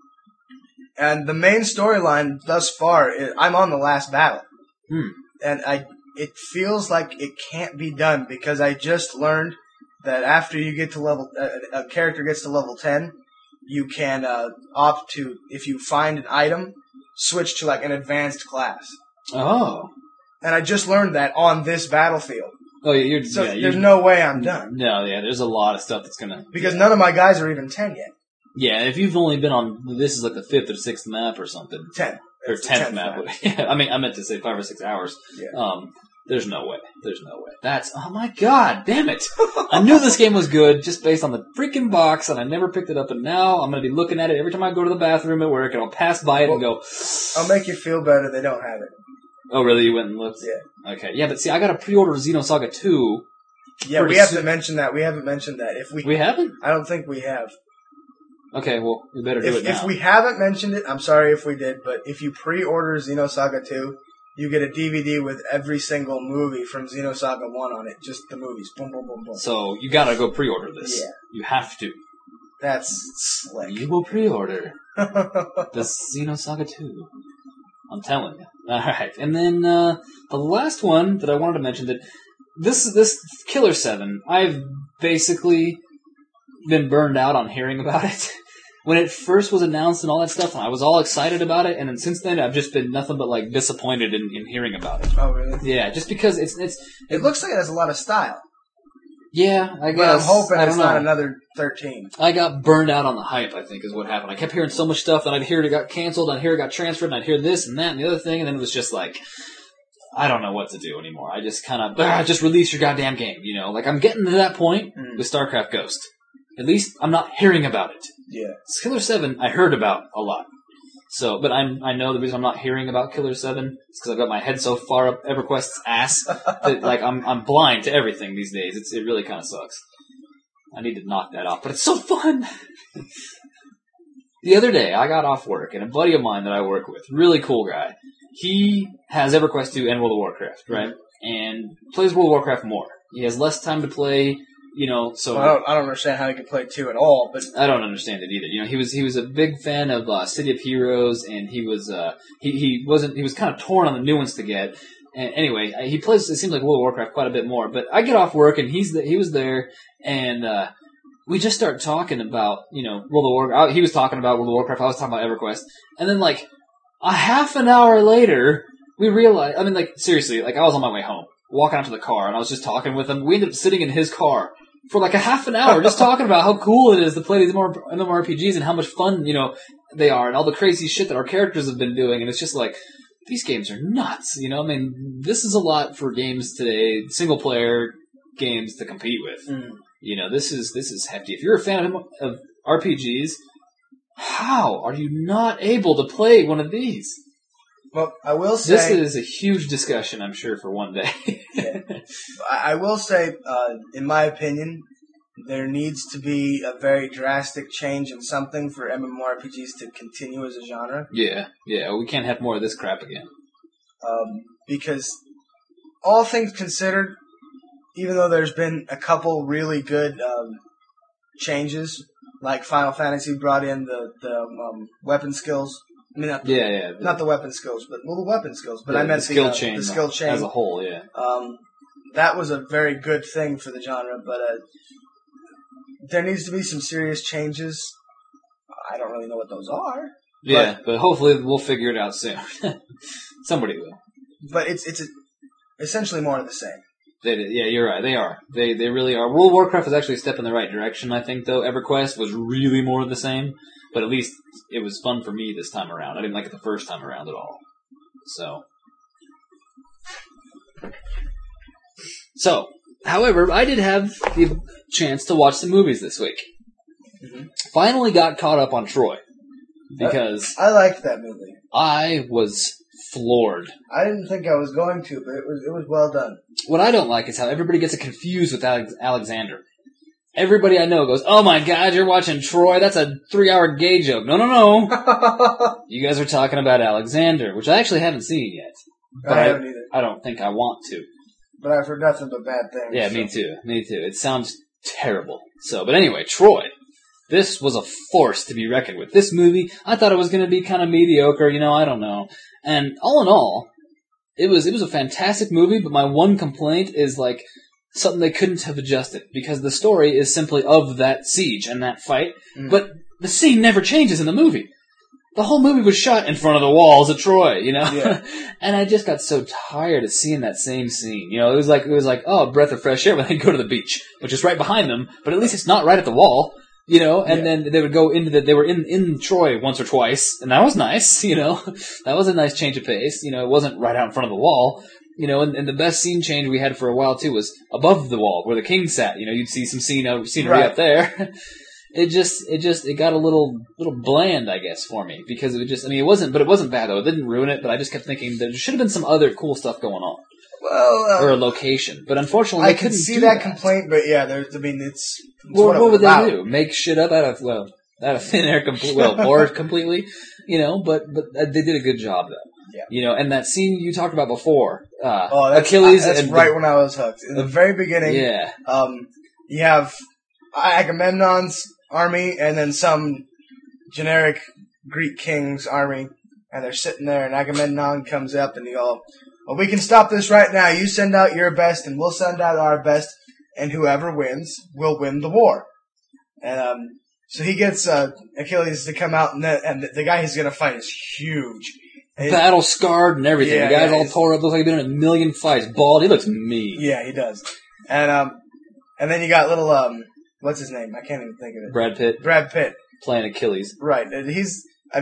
And the main storyline thus far, I'm on the last battle. And it feels like it can't be done because I just learned that after you get to a character gets to level 10, you can opt to, if you find an item, switch to like an advanced class. Oh. And I just learned that on this battlefield. Oh, yeah, there's no way I'm done. No, there's a lot of stuff that's gonna... Because none of my guys are even 10 yet. Yeah, if you've only been on... This is like the 5th or 6th map or something. 10. Or 10th map. Yeah, I meant to say 5 or 6 hours. Yeah. There's no way. That's... Oh my god, damn it! I knew this game was good just based on the freaking box, and I never picked it up, and now I'm gonna be looking at it every time I go to the bathroom at work, and I'll pass by it and go... I'll make you feel better, they don't have it. Oh, really? You went and looked? Yeah. Okay. Yeah, but see, I got to pre-order Xenosaga 2. Yeah, we haven't mentioned that. We haven't mentioned that. We haven't? I don't think we have. Okay, well, we better do it now. If we haven't mentioned it, I'm sorry if we did, but if you pre-order Xenosaga 2, you get a DVD with every single movie from Xenosaga 1 on it. Just the movies. Boom, boom, boom, boom. So, you gotta go pre-order this. Yeah. You have to. That's slick. You will pre-order the Xenosaga 2. I'm telling you. Alright, and then the last one that I wanted to mention, that this Killer 7, I've basically been burned out on hearing about it. When it first was announced and all that stuff, I was all excited about it, and then since then I've just been nothing but like disappointed in hearing about it. Oh, really? Yeah, just because it looks like it has a lot of style. Yeah, I guess. But I'm hoping it's not another 13. I got burned out on the hype, I think, is what happened. I kept hearing so much stuff, and I'd hear it got canceled, I'd hear it got transferred, and I'd hear this and that and the other thing, and then it was just like, I don't know what to do anymore. I just kind of, just release your goddamn game, you know? Like, I'm getting to that point with StarCraft Ghost. At least I'm not hearing about it. Yeah. Killer 7, I heard about a lot. So, but I know the reason I'm not hearing about Killer 7 is because I've got my head so far up EverQuest's ass that, like, I'm blind to everything these days. It really kind of sucks. I need to knock that off, but it's so fun! The other day, I got off work, and a buddy of mine that I work with, really cool guy, he has EverQuest 2 and World of Warcraft, right? And plays World of Warcraft more. He has less time to play, you know, so... Well, I don't understand how he could play 2 at all, but... I don't understand it either. You know, he was a big fan of City of Heroes, and he was kind of torn on the new ones to get. And anyway, he plays, it seems like World of Warcraft quite a bit more, but I get off work, and he was there, and we just start talking about, you know, World of Warcraft. He was talking about World of Warcraft, I was talking about EverQuest, and then, like, a half an hour later, we realized, I mean, like, seriously, like, I was on my way home, walking out to the car, and I was just talking with him. We ended up sitting in his car for like a half an hour just talking about how cool it is to play these MMORPGs and how much fun, you know, they are, and all the crazy shit that our characters have been doing, and it's just like, these games are nuts, you know? I mean, this is a lot for games today, single-player games to compete with. Mm. You know, this is hefty. If you're a fan of RPGs, how are you not able to play one of these? Well, I will say... This is a huge discussion, I'm sure, for one day. I will say, in my opinion, there needs to be a very drastic change in something for MMORPGs to continue as a genre. Yeah, we can't have more of this crap again. Because all things considered, even though there's been a couple really good changes, like Final Fantasy brought in the weapon skills. I mean, not the weapon skills, but the weapon skills. But I meant skill chain, the skill chain as a whole. Yeah, that was a very good thing for the genre. But there needs to be some serious changes. I don't really know what those are. Yeah, but hopefully we'll figure it out soon. Somebody will. But it's essentially more of the same. Yeah, you're right. They are. They really are. World of Warcraft is actually a step in the right direction, I think, though. EverQuest was really more of the same. But at least it was fun for me this time around. I didn't like it the first time around at all. So, however, I did have the chance to watch some movies this week. Mm-hmm. Finally got caught up on Troy. Because I liked that movie. I was floored. I didn't think I was going to, but it was well done. What I don't like is how everybody gets it confused with Alexander. Everybody I know goes, "Oh my God, you're watching Troy? That's a 3-hour gay joke." No. You guys are talking about Alexander, which I actually haven't seen yet. But I haven't either. I don't think I want to. But I've heard nothing but bad things. Yeah, me too. It sounds terrible. But anyway, Troy. This was a force to be reckoned with. This movie, I thought it was going to be kind of mediocre, I don't know. And all in all, it was a fantastic movie, but my one complaint is like something they couldn't have adjusted, because the story is simply of that siege and that fight, but the scene never changes in the movie. The whole movie was shot in front of the walls of Troy, Yeah. And I just got so tired of seeing that same scene. It was like, oh, a breath of fresh air when they go to the beach, which is right behind them, but at least it's not right at the wall. And then they would go they were in Troy once or twice, and that was nice, That was a nice change of pace, it wasn't right out in front of the wall, and the best scene change we had for a while, too, was above the wall, where the king sat, you'd see some scenery up there. It got a little bland, I guess, for me, because it wasn't bad, though, it didn't ruin it, but I just kept thinking there should have been some other cool stuff going on. Well, or a location, but unfortunately, I can see that complaint. But yeah, it's what would they do? Make shit up out of thin air, bored completely, But they did a good job though, yeah. And that scene you talked about before, Achilles. That's right when I was hooked in the very beginning. Yeah, you have Agamemnon's army and then some generic Greek king's army, and they're sitting there, and Agamemnon comes up and he goes, "Well, we can stop this right now. You send out your best, and we'll send out our best, and whoever wins will win the war." And so he gets Achilles to come out, and the guy he's going to fight is huge. Battle scarred and everything. Yeah, the guy's all tore up, looks like he's been in a million fights. Bald, he looks mean. Yeah, he does. And then you got little what's his name? I can't even think of it. Brad Pitt playing Achilles. Right, and he's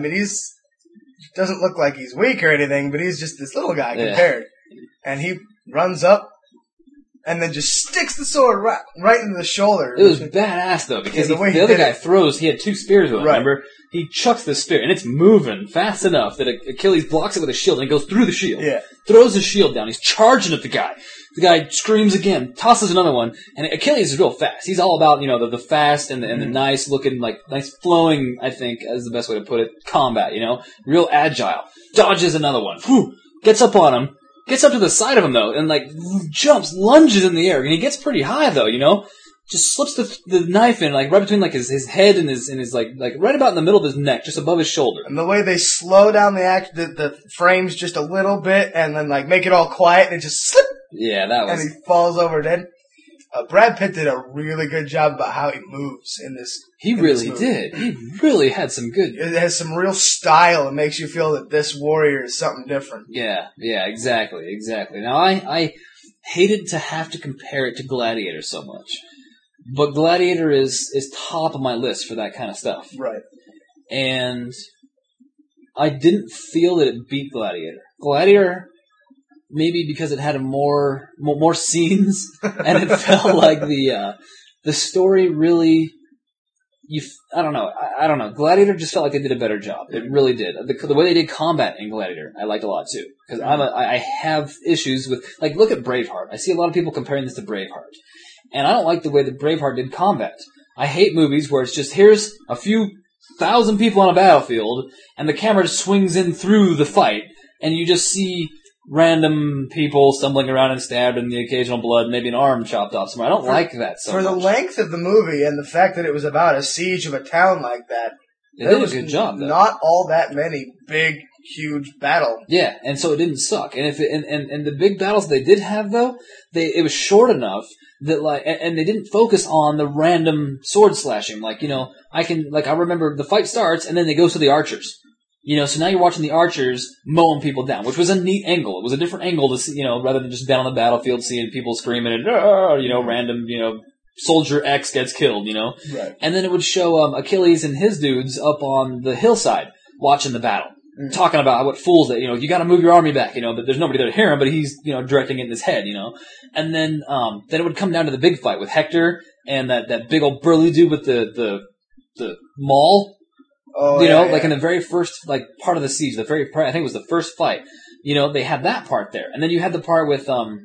doesn't look like he's weak or anything, but he's just this little guy compared. And he runs up and then just sticks the sword right into the shoulder. It was badass, though, because the other guy throws, he had 2 spears with him, remember? He chucks the spear, and it's moving fast enough that Achilles blocks it with a shield, and it goes through the shield. Yeah. Throws the shield down, he's charging at the guy. The guy screams again, tosses another one, and Achilles is real fast. He's all about, the fast and the nice looking, nice flowing, I think, is the best way to put it, combat, real agile. Dodges another one. Whew, gets up on him, gets up to the side of him, though, and, jumps, lunges in the air, and he gets pretty high, though, just slips the knife in, right between, his head and his right about in the middle of his neck, just above his shoulder. And the way they slow down the frames just a little bit, and then, make it all quiet, and it just slip. Yeah, that was... And he falls over dead. Brad Pitt did a really good job about how he moves in this. He really did. He really had some good... It has some real style. It makes you feel that this warrior is something different. Yeah, exactly. Now, I hated to have to compare it to Gladiator so much. But Gladiator is top of my list for that kind of stuff. Right. And I didn't feel that it beat Gladiator. Gladiator, maybe because it had more scenes, and it felt like the story really. I don't know. Gladiator just felt like they did a better job. It really did. The way they did combat in Gladiator, I liked a lot too. Because I have issues with, like, look at Braveheart. I see a lot of people comparing this to Braveheart. And I don't like the way that Braveheart did combat. I hate movies where it's just, here's a few thousand people on a battlefield, and the camera just swings in through the fight, and you just see random people stumbling around and stabbed and the occasional blood, maybe an arm chopped off somewhere. I don't like that so much. For the length of the movie and the fact that it was about a siege of a town like that, they did a good job, though. Not all that many big, huge battles. Yeah, and so it didn't suck. And and the big battles they did have, though, it was short enough that, like, and they didn't focus on the random sword slashing. Like, you know, I remember the fight starts and then they go to the archers. You know, so now you're watching the archers mowing people down, which was a neat angle. It was a different angle to see, you know, rather than just down on the battlefield seeing people screaming and, you know, random, you know, soldier X gets killed, you know? Right. And then it would show Achilles and his dudes up on the hillside watching the battle, talking about what fools that, you know, you gotta move your army back, you know, but there's nobody there to hear him, but he's, you know, directing it in his head, you know? And then it would come down to the big fight with Hector and that big old burly dude with the maul. Oh, you know, yeah. like in the very first, like, part of the siege, I think it was the first fight, you know, they had that part there. And then you had the part with, oh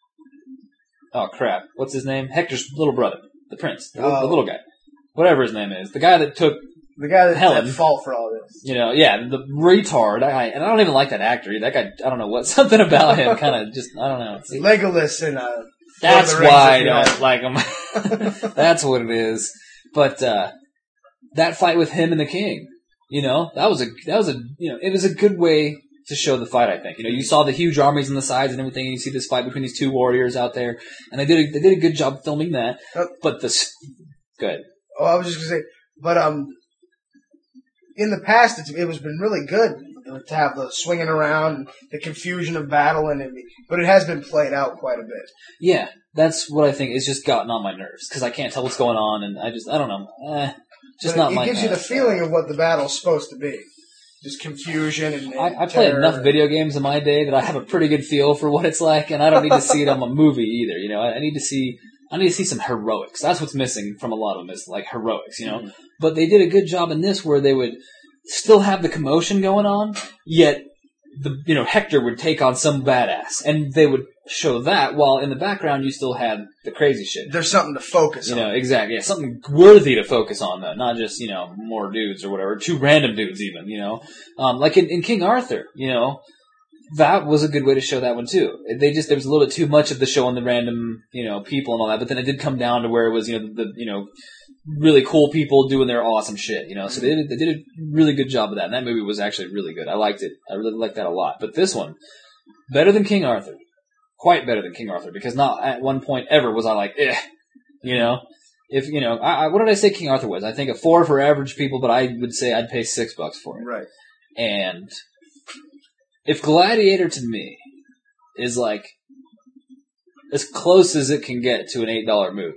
crap, what's his name? Hector's little brother, the prince, the little guy. Whatever his name is. The guy that took the guy that's Helen, at fault for all this. You know, yeah, the retard. And I don't even like that actor. That guy, I don't know what, something about him kind of just, I don't know. See, Legolas and, that's why I don't like him. That's what it is. But, that fight with him and the king, you know, that was a, you know, it was a good way to show the fight, I think. You know, you saw the huge armies on the sides and everything, and you see this fight between these two warriors out there, and they did a good job filming that. But go ahead. Oh, I was just gonna say, but in the past, it was been really good to have the swinging around, the confusion of battle, but it has been played out quite a bit. Yeah, that's what I think. It's just gotten on my nerves because I can't tell what's going on, and I don't know. Just not my. It gives you the feeling of what the battle's supposed to be. Just confusion and I played enough video games in my day that I have a pretty good feel for what it's like, and I don't need to see it on a movie either. You know, I need to see some heroics. That's what's missing from a lot of them is like heroics. You know, but they did a good job in this where they would still have the commotion going on, yet Hector would take on some badass, and they would show that while in the background you still had the crazy shit. There's something to focus on. You know, exactly. Yeah, something worthy to focus on, though. Not just, you know, more dudes or whatever. Two random dudes even, you know. Like in King Arthur, you know, that was a good way to show that one, too. There was a little bit too much of the showing the random, you know, people and all that, but then it did come down to where it was, you know, the really cool people doing their awesome shit, you know. So they did a really good job of that, and that movie was actually really good. I liked it. I really liked that a lot. But this one, better than King Arthur. Quite better than King Arthur, because not at one point ever was I like, you know. If, you know, what did I say King Arthur was? I think a 4 for average people, but I would say I'd pay $6 for it. Right. And if Gladiator to me is like as close as it can get to an $8 movie,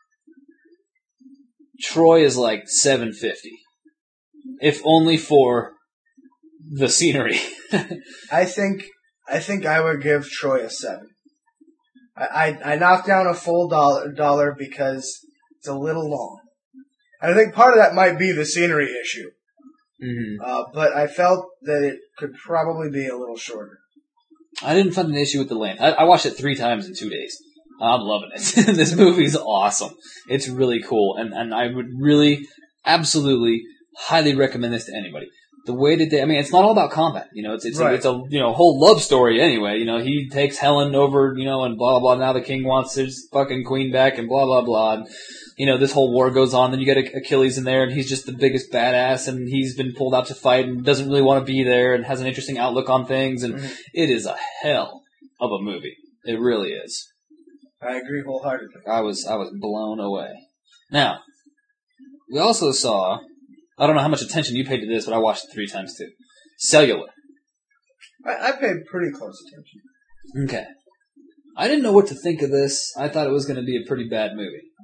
Troy is like $7.50, if only for the scenery. I think I would give Troy a 7. I knocked down a full dollar because it's a little long. And I think part of that might be the scenery issue. Mm-hmm. But I felt that it could probably be a little shorter. I didn't find an issue with the length. I watched it 3 times in 2 days. I'm loving it. This movie's awesome. It's really cool. And I would really, absolutely, highly recommend this to anybody. The way that it's not all about combat, you know, it's right. It's a, you know, whole love story anyway, you know, he takes Helen over, you know, and blah, blah, blah, now the king wants his fucking queen back and blah, blah, blah, and, you know, this whole war goes on, then you get Achilles in there, and he's just the biggest badass, and he's been pulled out to fight, and doesn't really want to be there, and has an interesting outlook on things, and It is a hell of a movie. It really is. I agree wholeheartedly. I was blown away. Now, we also saw, I don't know how much attention you paid to this, but I watched it 3 times too. Cellular. I paid pretty close attention. Okay. I didn't know what to think of this. I thought it was going to be a pretty bad movie.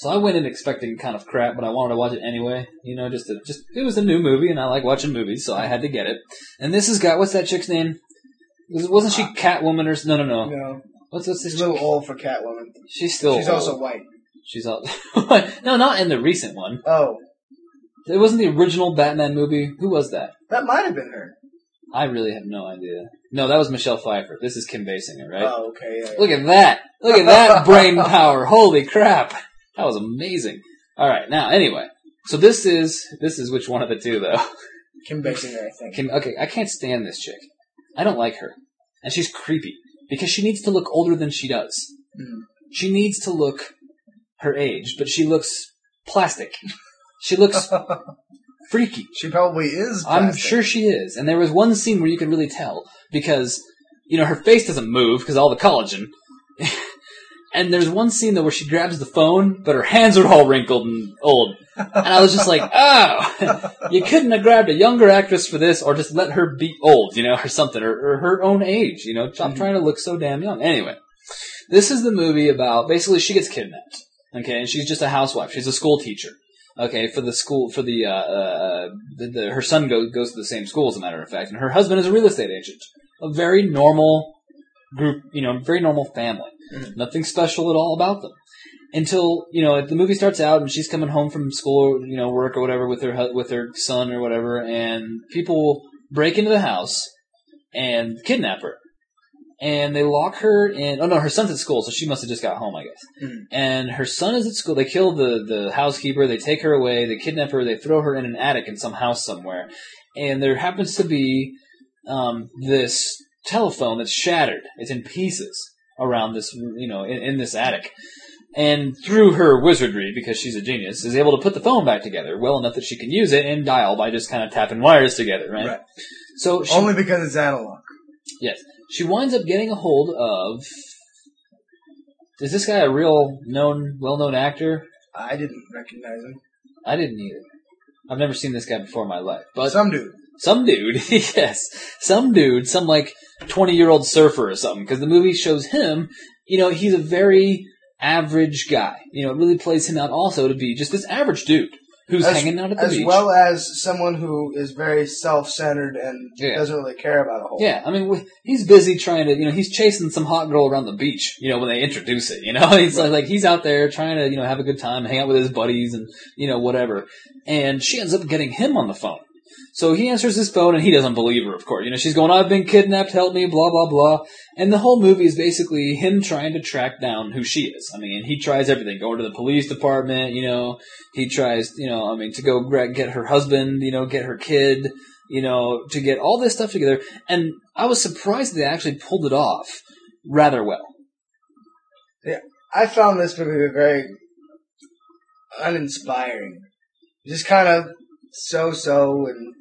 So I went in expecting kind of crap, but I wanted to watch it anyway. You know, it was a new movie, and I like watching movies, so I had to get it. And this has got, what's that chick's name? Wasn't she Catwoman or no? No. What's this? She's a little old for Catwoman. She's old. Also white. She's all no, not in the recent one. Oh, it wasn't the original Batman movie. Who was that? That might have been her. I really have no idea. No, that was Michelle Pfeiffer. This is Kim Basinger, right? Oh, okay. Yeah. Look at that! Look at that brain power! Holy crap! That was amazing. All right, now anyway, so this is which one of the two though? Kim Basinger, I think. Okay, I can't stand this chick. I don't like her, and she's creepy because she needs to look older than she does. Mm. She needs to look her age, but she looks plastic. She looks freaky. She probably is plastic. I'm sure she is. And there was one scene where you could really tell because, you know, her face doesn't move because all the collagen. And there's one scene though where she grabs the phone, but her hands are all wrinkled and old. And I was just like, oh, you couldn't have grabbed a younger actress for this or just let her be old, you know, or something, or her own age, you know. I'm trying to look so damn young. Anyway, this is the movie about, basically she gets kidnapped. Okay, and she's just a housewife. She's a school teacher. Okay, for the school, for her son goes to the same school, as a matter of fact, and her husband is a real estate agent. A very normal group, you know, very normal family. Mm-hmm. Nothing special at all about them. Until, you know, the movie starts out and she's coming home from school, you know, work or whatever with her son or whatever, and people break into the house and kidnap her. And they lock her in. Oh no, her son's at school, so she must have just got home, I guess. Mm. And her son is at school. They kill the housekeeper. They take her away. They kidnap her. They throw her in an attic in some house somewhere. And there happens to be this telephone that's shattered. It's in pieces around this, you know, in this attic. And through her wizardry, because she's a genius, is able to put the phone back together well enough that she can use it and dial by just kind of tapping wires together, right? So only because it's analog. Yes. She winds up getting a hold of... Is this guy a real well-known actor? I didn't recognize him. I didn't either. I've never seen this guy before in my life. But some dude, yes. Some dude, some like 20-year-old surfer or something. Because the movie shows him, you know, he's a very average guy. You know, it really plays him out also to be just this average dude who's hanging out at the beach. As well as someone who is very self-centered and doesn't really care about a whole lot. Yeah, I mean, he's busy trying to, you know, he's chasing some hot girl around the beach, you know, when they introduce it, you know? It's like he's out there trying to, you know, have a good time, hang out with his buddies and, you know, whatever. And she ends up getting him on the phone. So he answers his phone and he doesn't believe her, of course. You know, she's going, I've been kidnapped, help me, blah, blah, blah. And the whole movie is basically him trying to track down who she is. I mean, he tries everything, going to the police department, you know, he tries, you know, I mean, to go get her husband, you know, get her kid, you know, to get all this stuff together. And I was surprised they actually pulled it off rather well. Yeah, I found this movie very uninspiring. Just kind of so-so, and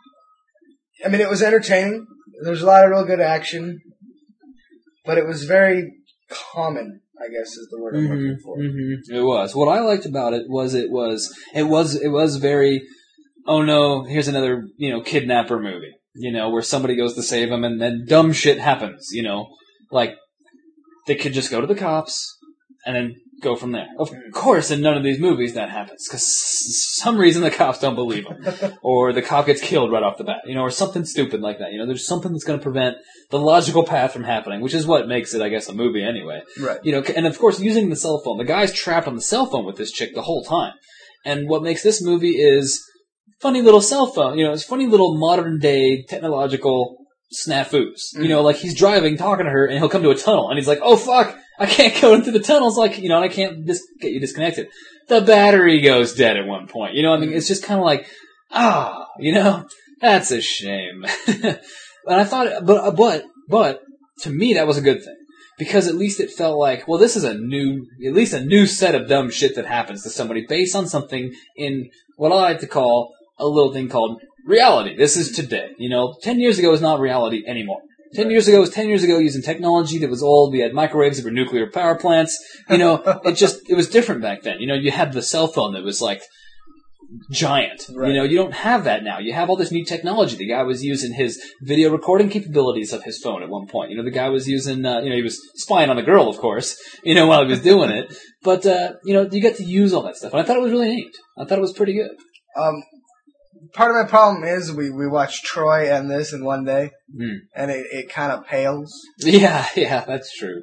I mean, it was entertaining. There's a lot of real good action, but it was very common, I guess is the word I'm looking for. Mm-hmm. It was. What I liked about it was it was very, oh no, here's another, you know, kidnapper movie, you know, where somebody goes to save them and then dumb shit happens, you know, like they could just go to the cops and then go from there. Of course, in none of these movies that happens, because some reason the cops don't believe him, or the cop gets killed right off the bat, you know, or something stupid like that. You know, there's something that's going to prevent the logical path from happening, which is what makes it, I guess, a movie anyway. Right. You know, and of course, using the cell phone. The guy's trapped on the cell phone with this chick the whole time, and what makes this movie is funny little cell phone. You know, it's funny little modern day technological snafus. You know, like he's driving, talking to her, and he'll come to a tunnel, and he's like, "Oh fuck, I can't go into the tunnels." Like, you know, and I can't get you disconnected. The battery goes dead at one point. You know, I mean, it's just kind of like, you know, that's a shame. And I thought, but to me, that was a good thing because at least it felt like, well, this is at least a new set of dumb shit that happens to somebody based on something in what I like to call a little thing called reality. This is today. You know, 10 years ago is not reality anymore. 10 years ago was 10 years ago using technology that was old. We had microwaves that were nuclear power plants. You know, it was different back then. You know, you had the cell phone that was like giant. Right. You don't have that now. You have all this new technology. The guy was using his video recording capabilities of his phone at one point. The guy was using, he was spying on a girl, of course, while he was doing it. But, you get to use all that stuff. And I thought it was really neat. I thought it was pretty good. Part of my problem is we watched Troy and this in one day, Mm. and it kind of pales. Yeah, that's true.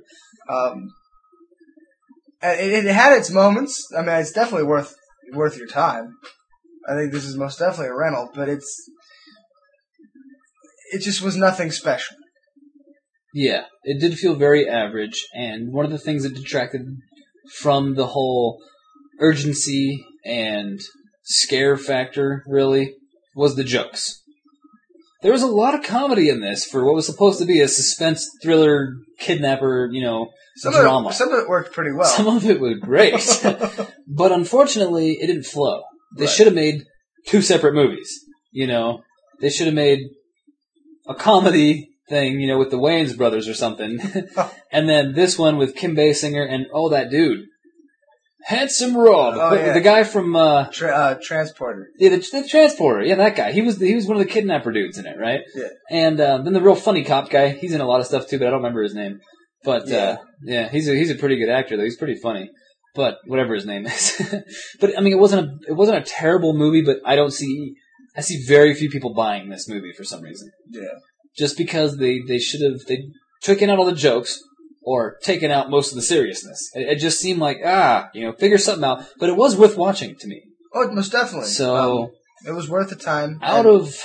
And it had its moments. I mean, it's definitely worth your time. I think this is most definitely a rental, but it just was nothing special. Yeah, it did feel very average, and one of the things that detracted from the whole urgency and scare factor, really, was the jokes. There was a lot of comedy in this for what was supposed to be a suspense thriller, kidnapper, drama. Some of it worked pretty well. Some of it was great. But unfortunately, it didn't flow. They Right. should have made 2 separate movies. They should have made a comedy thing, with the Wayans brothers or something. And then this one with Kim Basinger and, that dude. Handsome Rob. Oh, yeah. The guy from... Transporter. Yeah, the transporter. Yeah, that guy. He was one of the kidnapper dudes in it, right? Yeah. And then the real funny cop guy. He's in a lot of stuff too, but I don't remember his name. But Yeah. he's a pretty good actor though. He's pretty funny. But whatever his name is. But I mean, it wasn't a terrible movie. But I see very few people buying this movie for some reason. Yeah. Just because they taken out all the jokes. Or taken out most of the seriousness. It just seemed like, figure something out. But it was worth watching to me. Oh, most definitely. So, it was worth the time. out of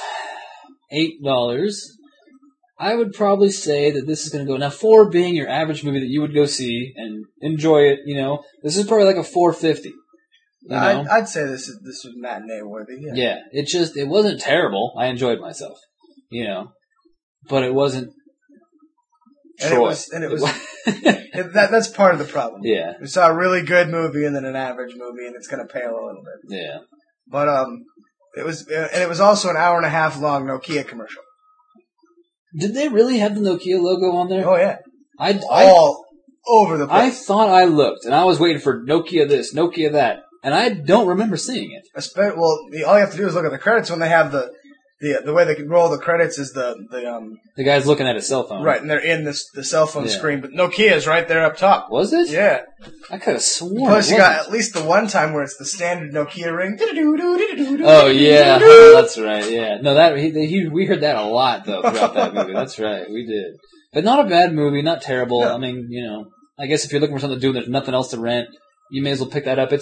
$8, I would probably say that this is going to go. Now, 4 being your average movie that you would go see and enjoy it, this is probably like a $4.50. I'd say this was matinee worthy. Yeah. Yeah, it wasn't terrible. I enjoyed myself, but it wasn't. And Troy. it was that's part of the problem. Yeah. We saw a really good movie and then an average movie, and it's going to pale a little bit. Yeah. But it was also an hour and a half long Nokia commercial. Did they really have the Nokia logo on there? Oh yeah, I all over the I place. thought I looked, and I was waiting for Nokia this, Nokia that, and I don't remember seeing it. Well, all you have to do is look at the credits when they have the way they can roll the credits is the guy's looking at his cell phone. right, and they're in the cell phone Yeah. screen, but Nokia's right there up top. Was it? Yeah. I could have sworn. Plus, it you got wasn't. at least the one time where it's the standard Nokia ring. Oh yeah, that's right. Yeah, no, we heard that a lot though throughout that movie. That's right, we did. But not a bad movie, not terrible. No. I mean, I guess if you're looking for something to do and there's nothing else to rent, you may as well pick that up. It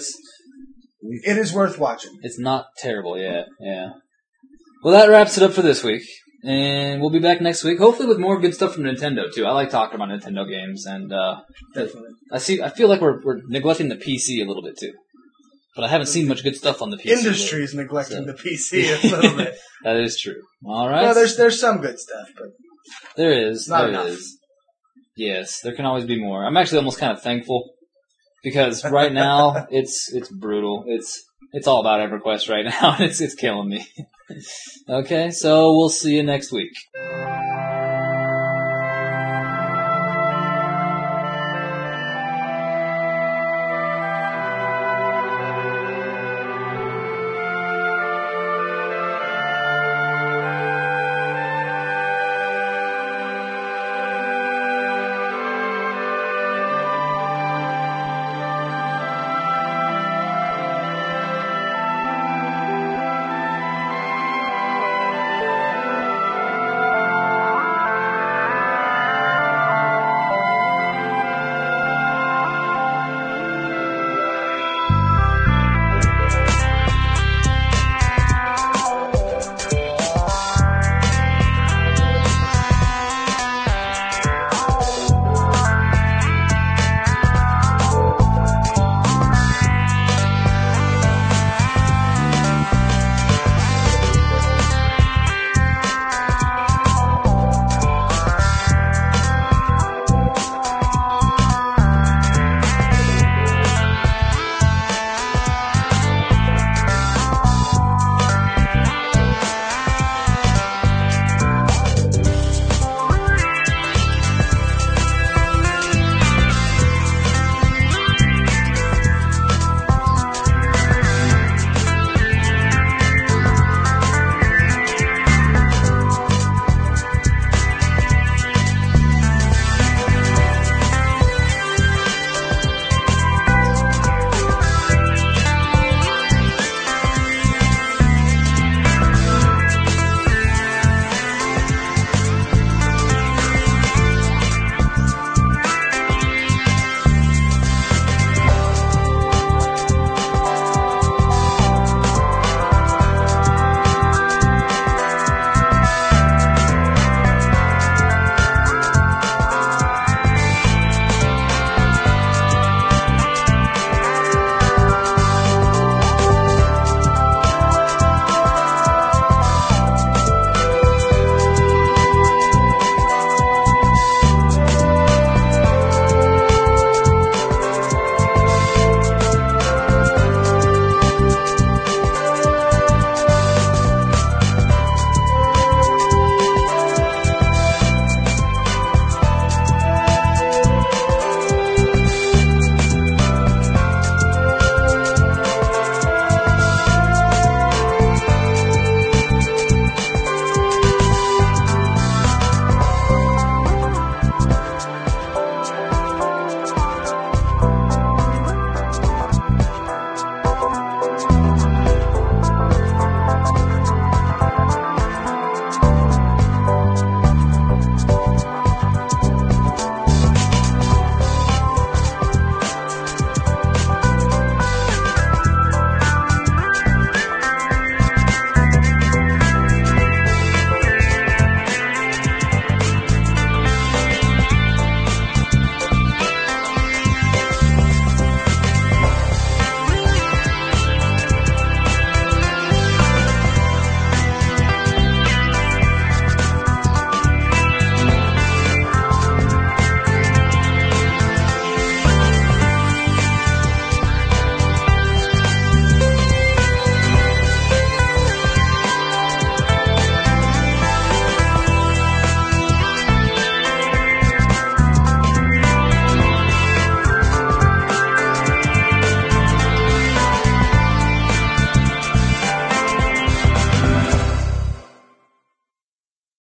is worth watching. It's not terrible. Yeah. Well, that wraps it up for this week. And we'll be back next week, hopefully with more good stuff from Nintendo, too. I like talking about Nintendo games, and Definitely. I feel like we're neglecting the PC a little bit, too. But I haven't seen much good stuff on the PC. Industry is neglecting the PC a little bit. That is true. All right. No, there's some good stuff, but There is. Not There enough. is. Yes, there can always be more. I'm actually almost kind of thankful, because right now, it's brutal. It's all about EverQuest right now, and it's killing me. Okay, so we'll see you next week.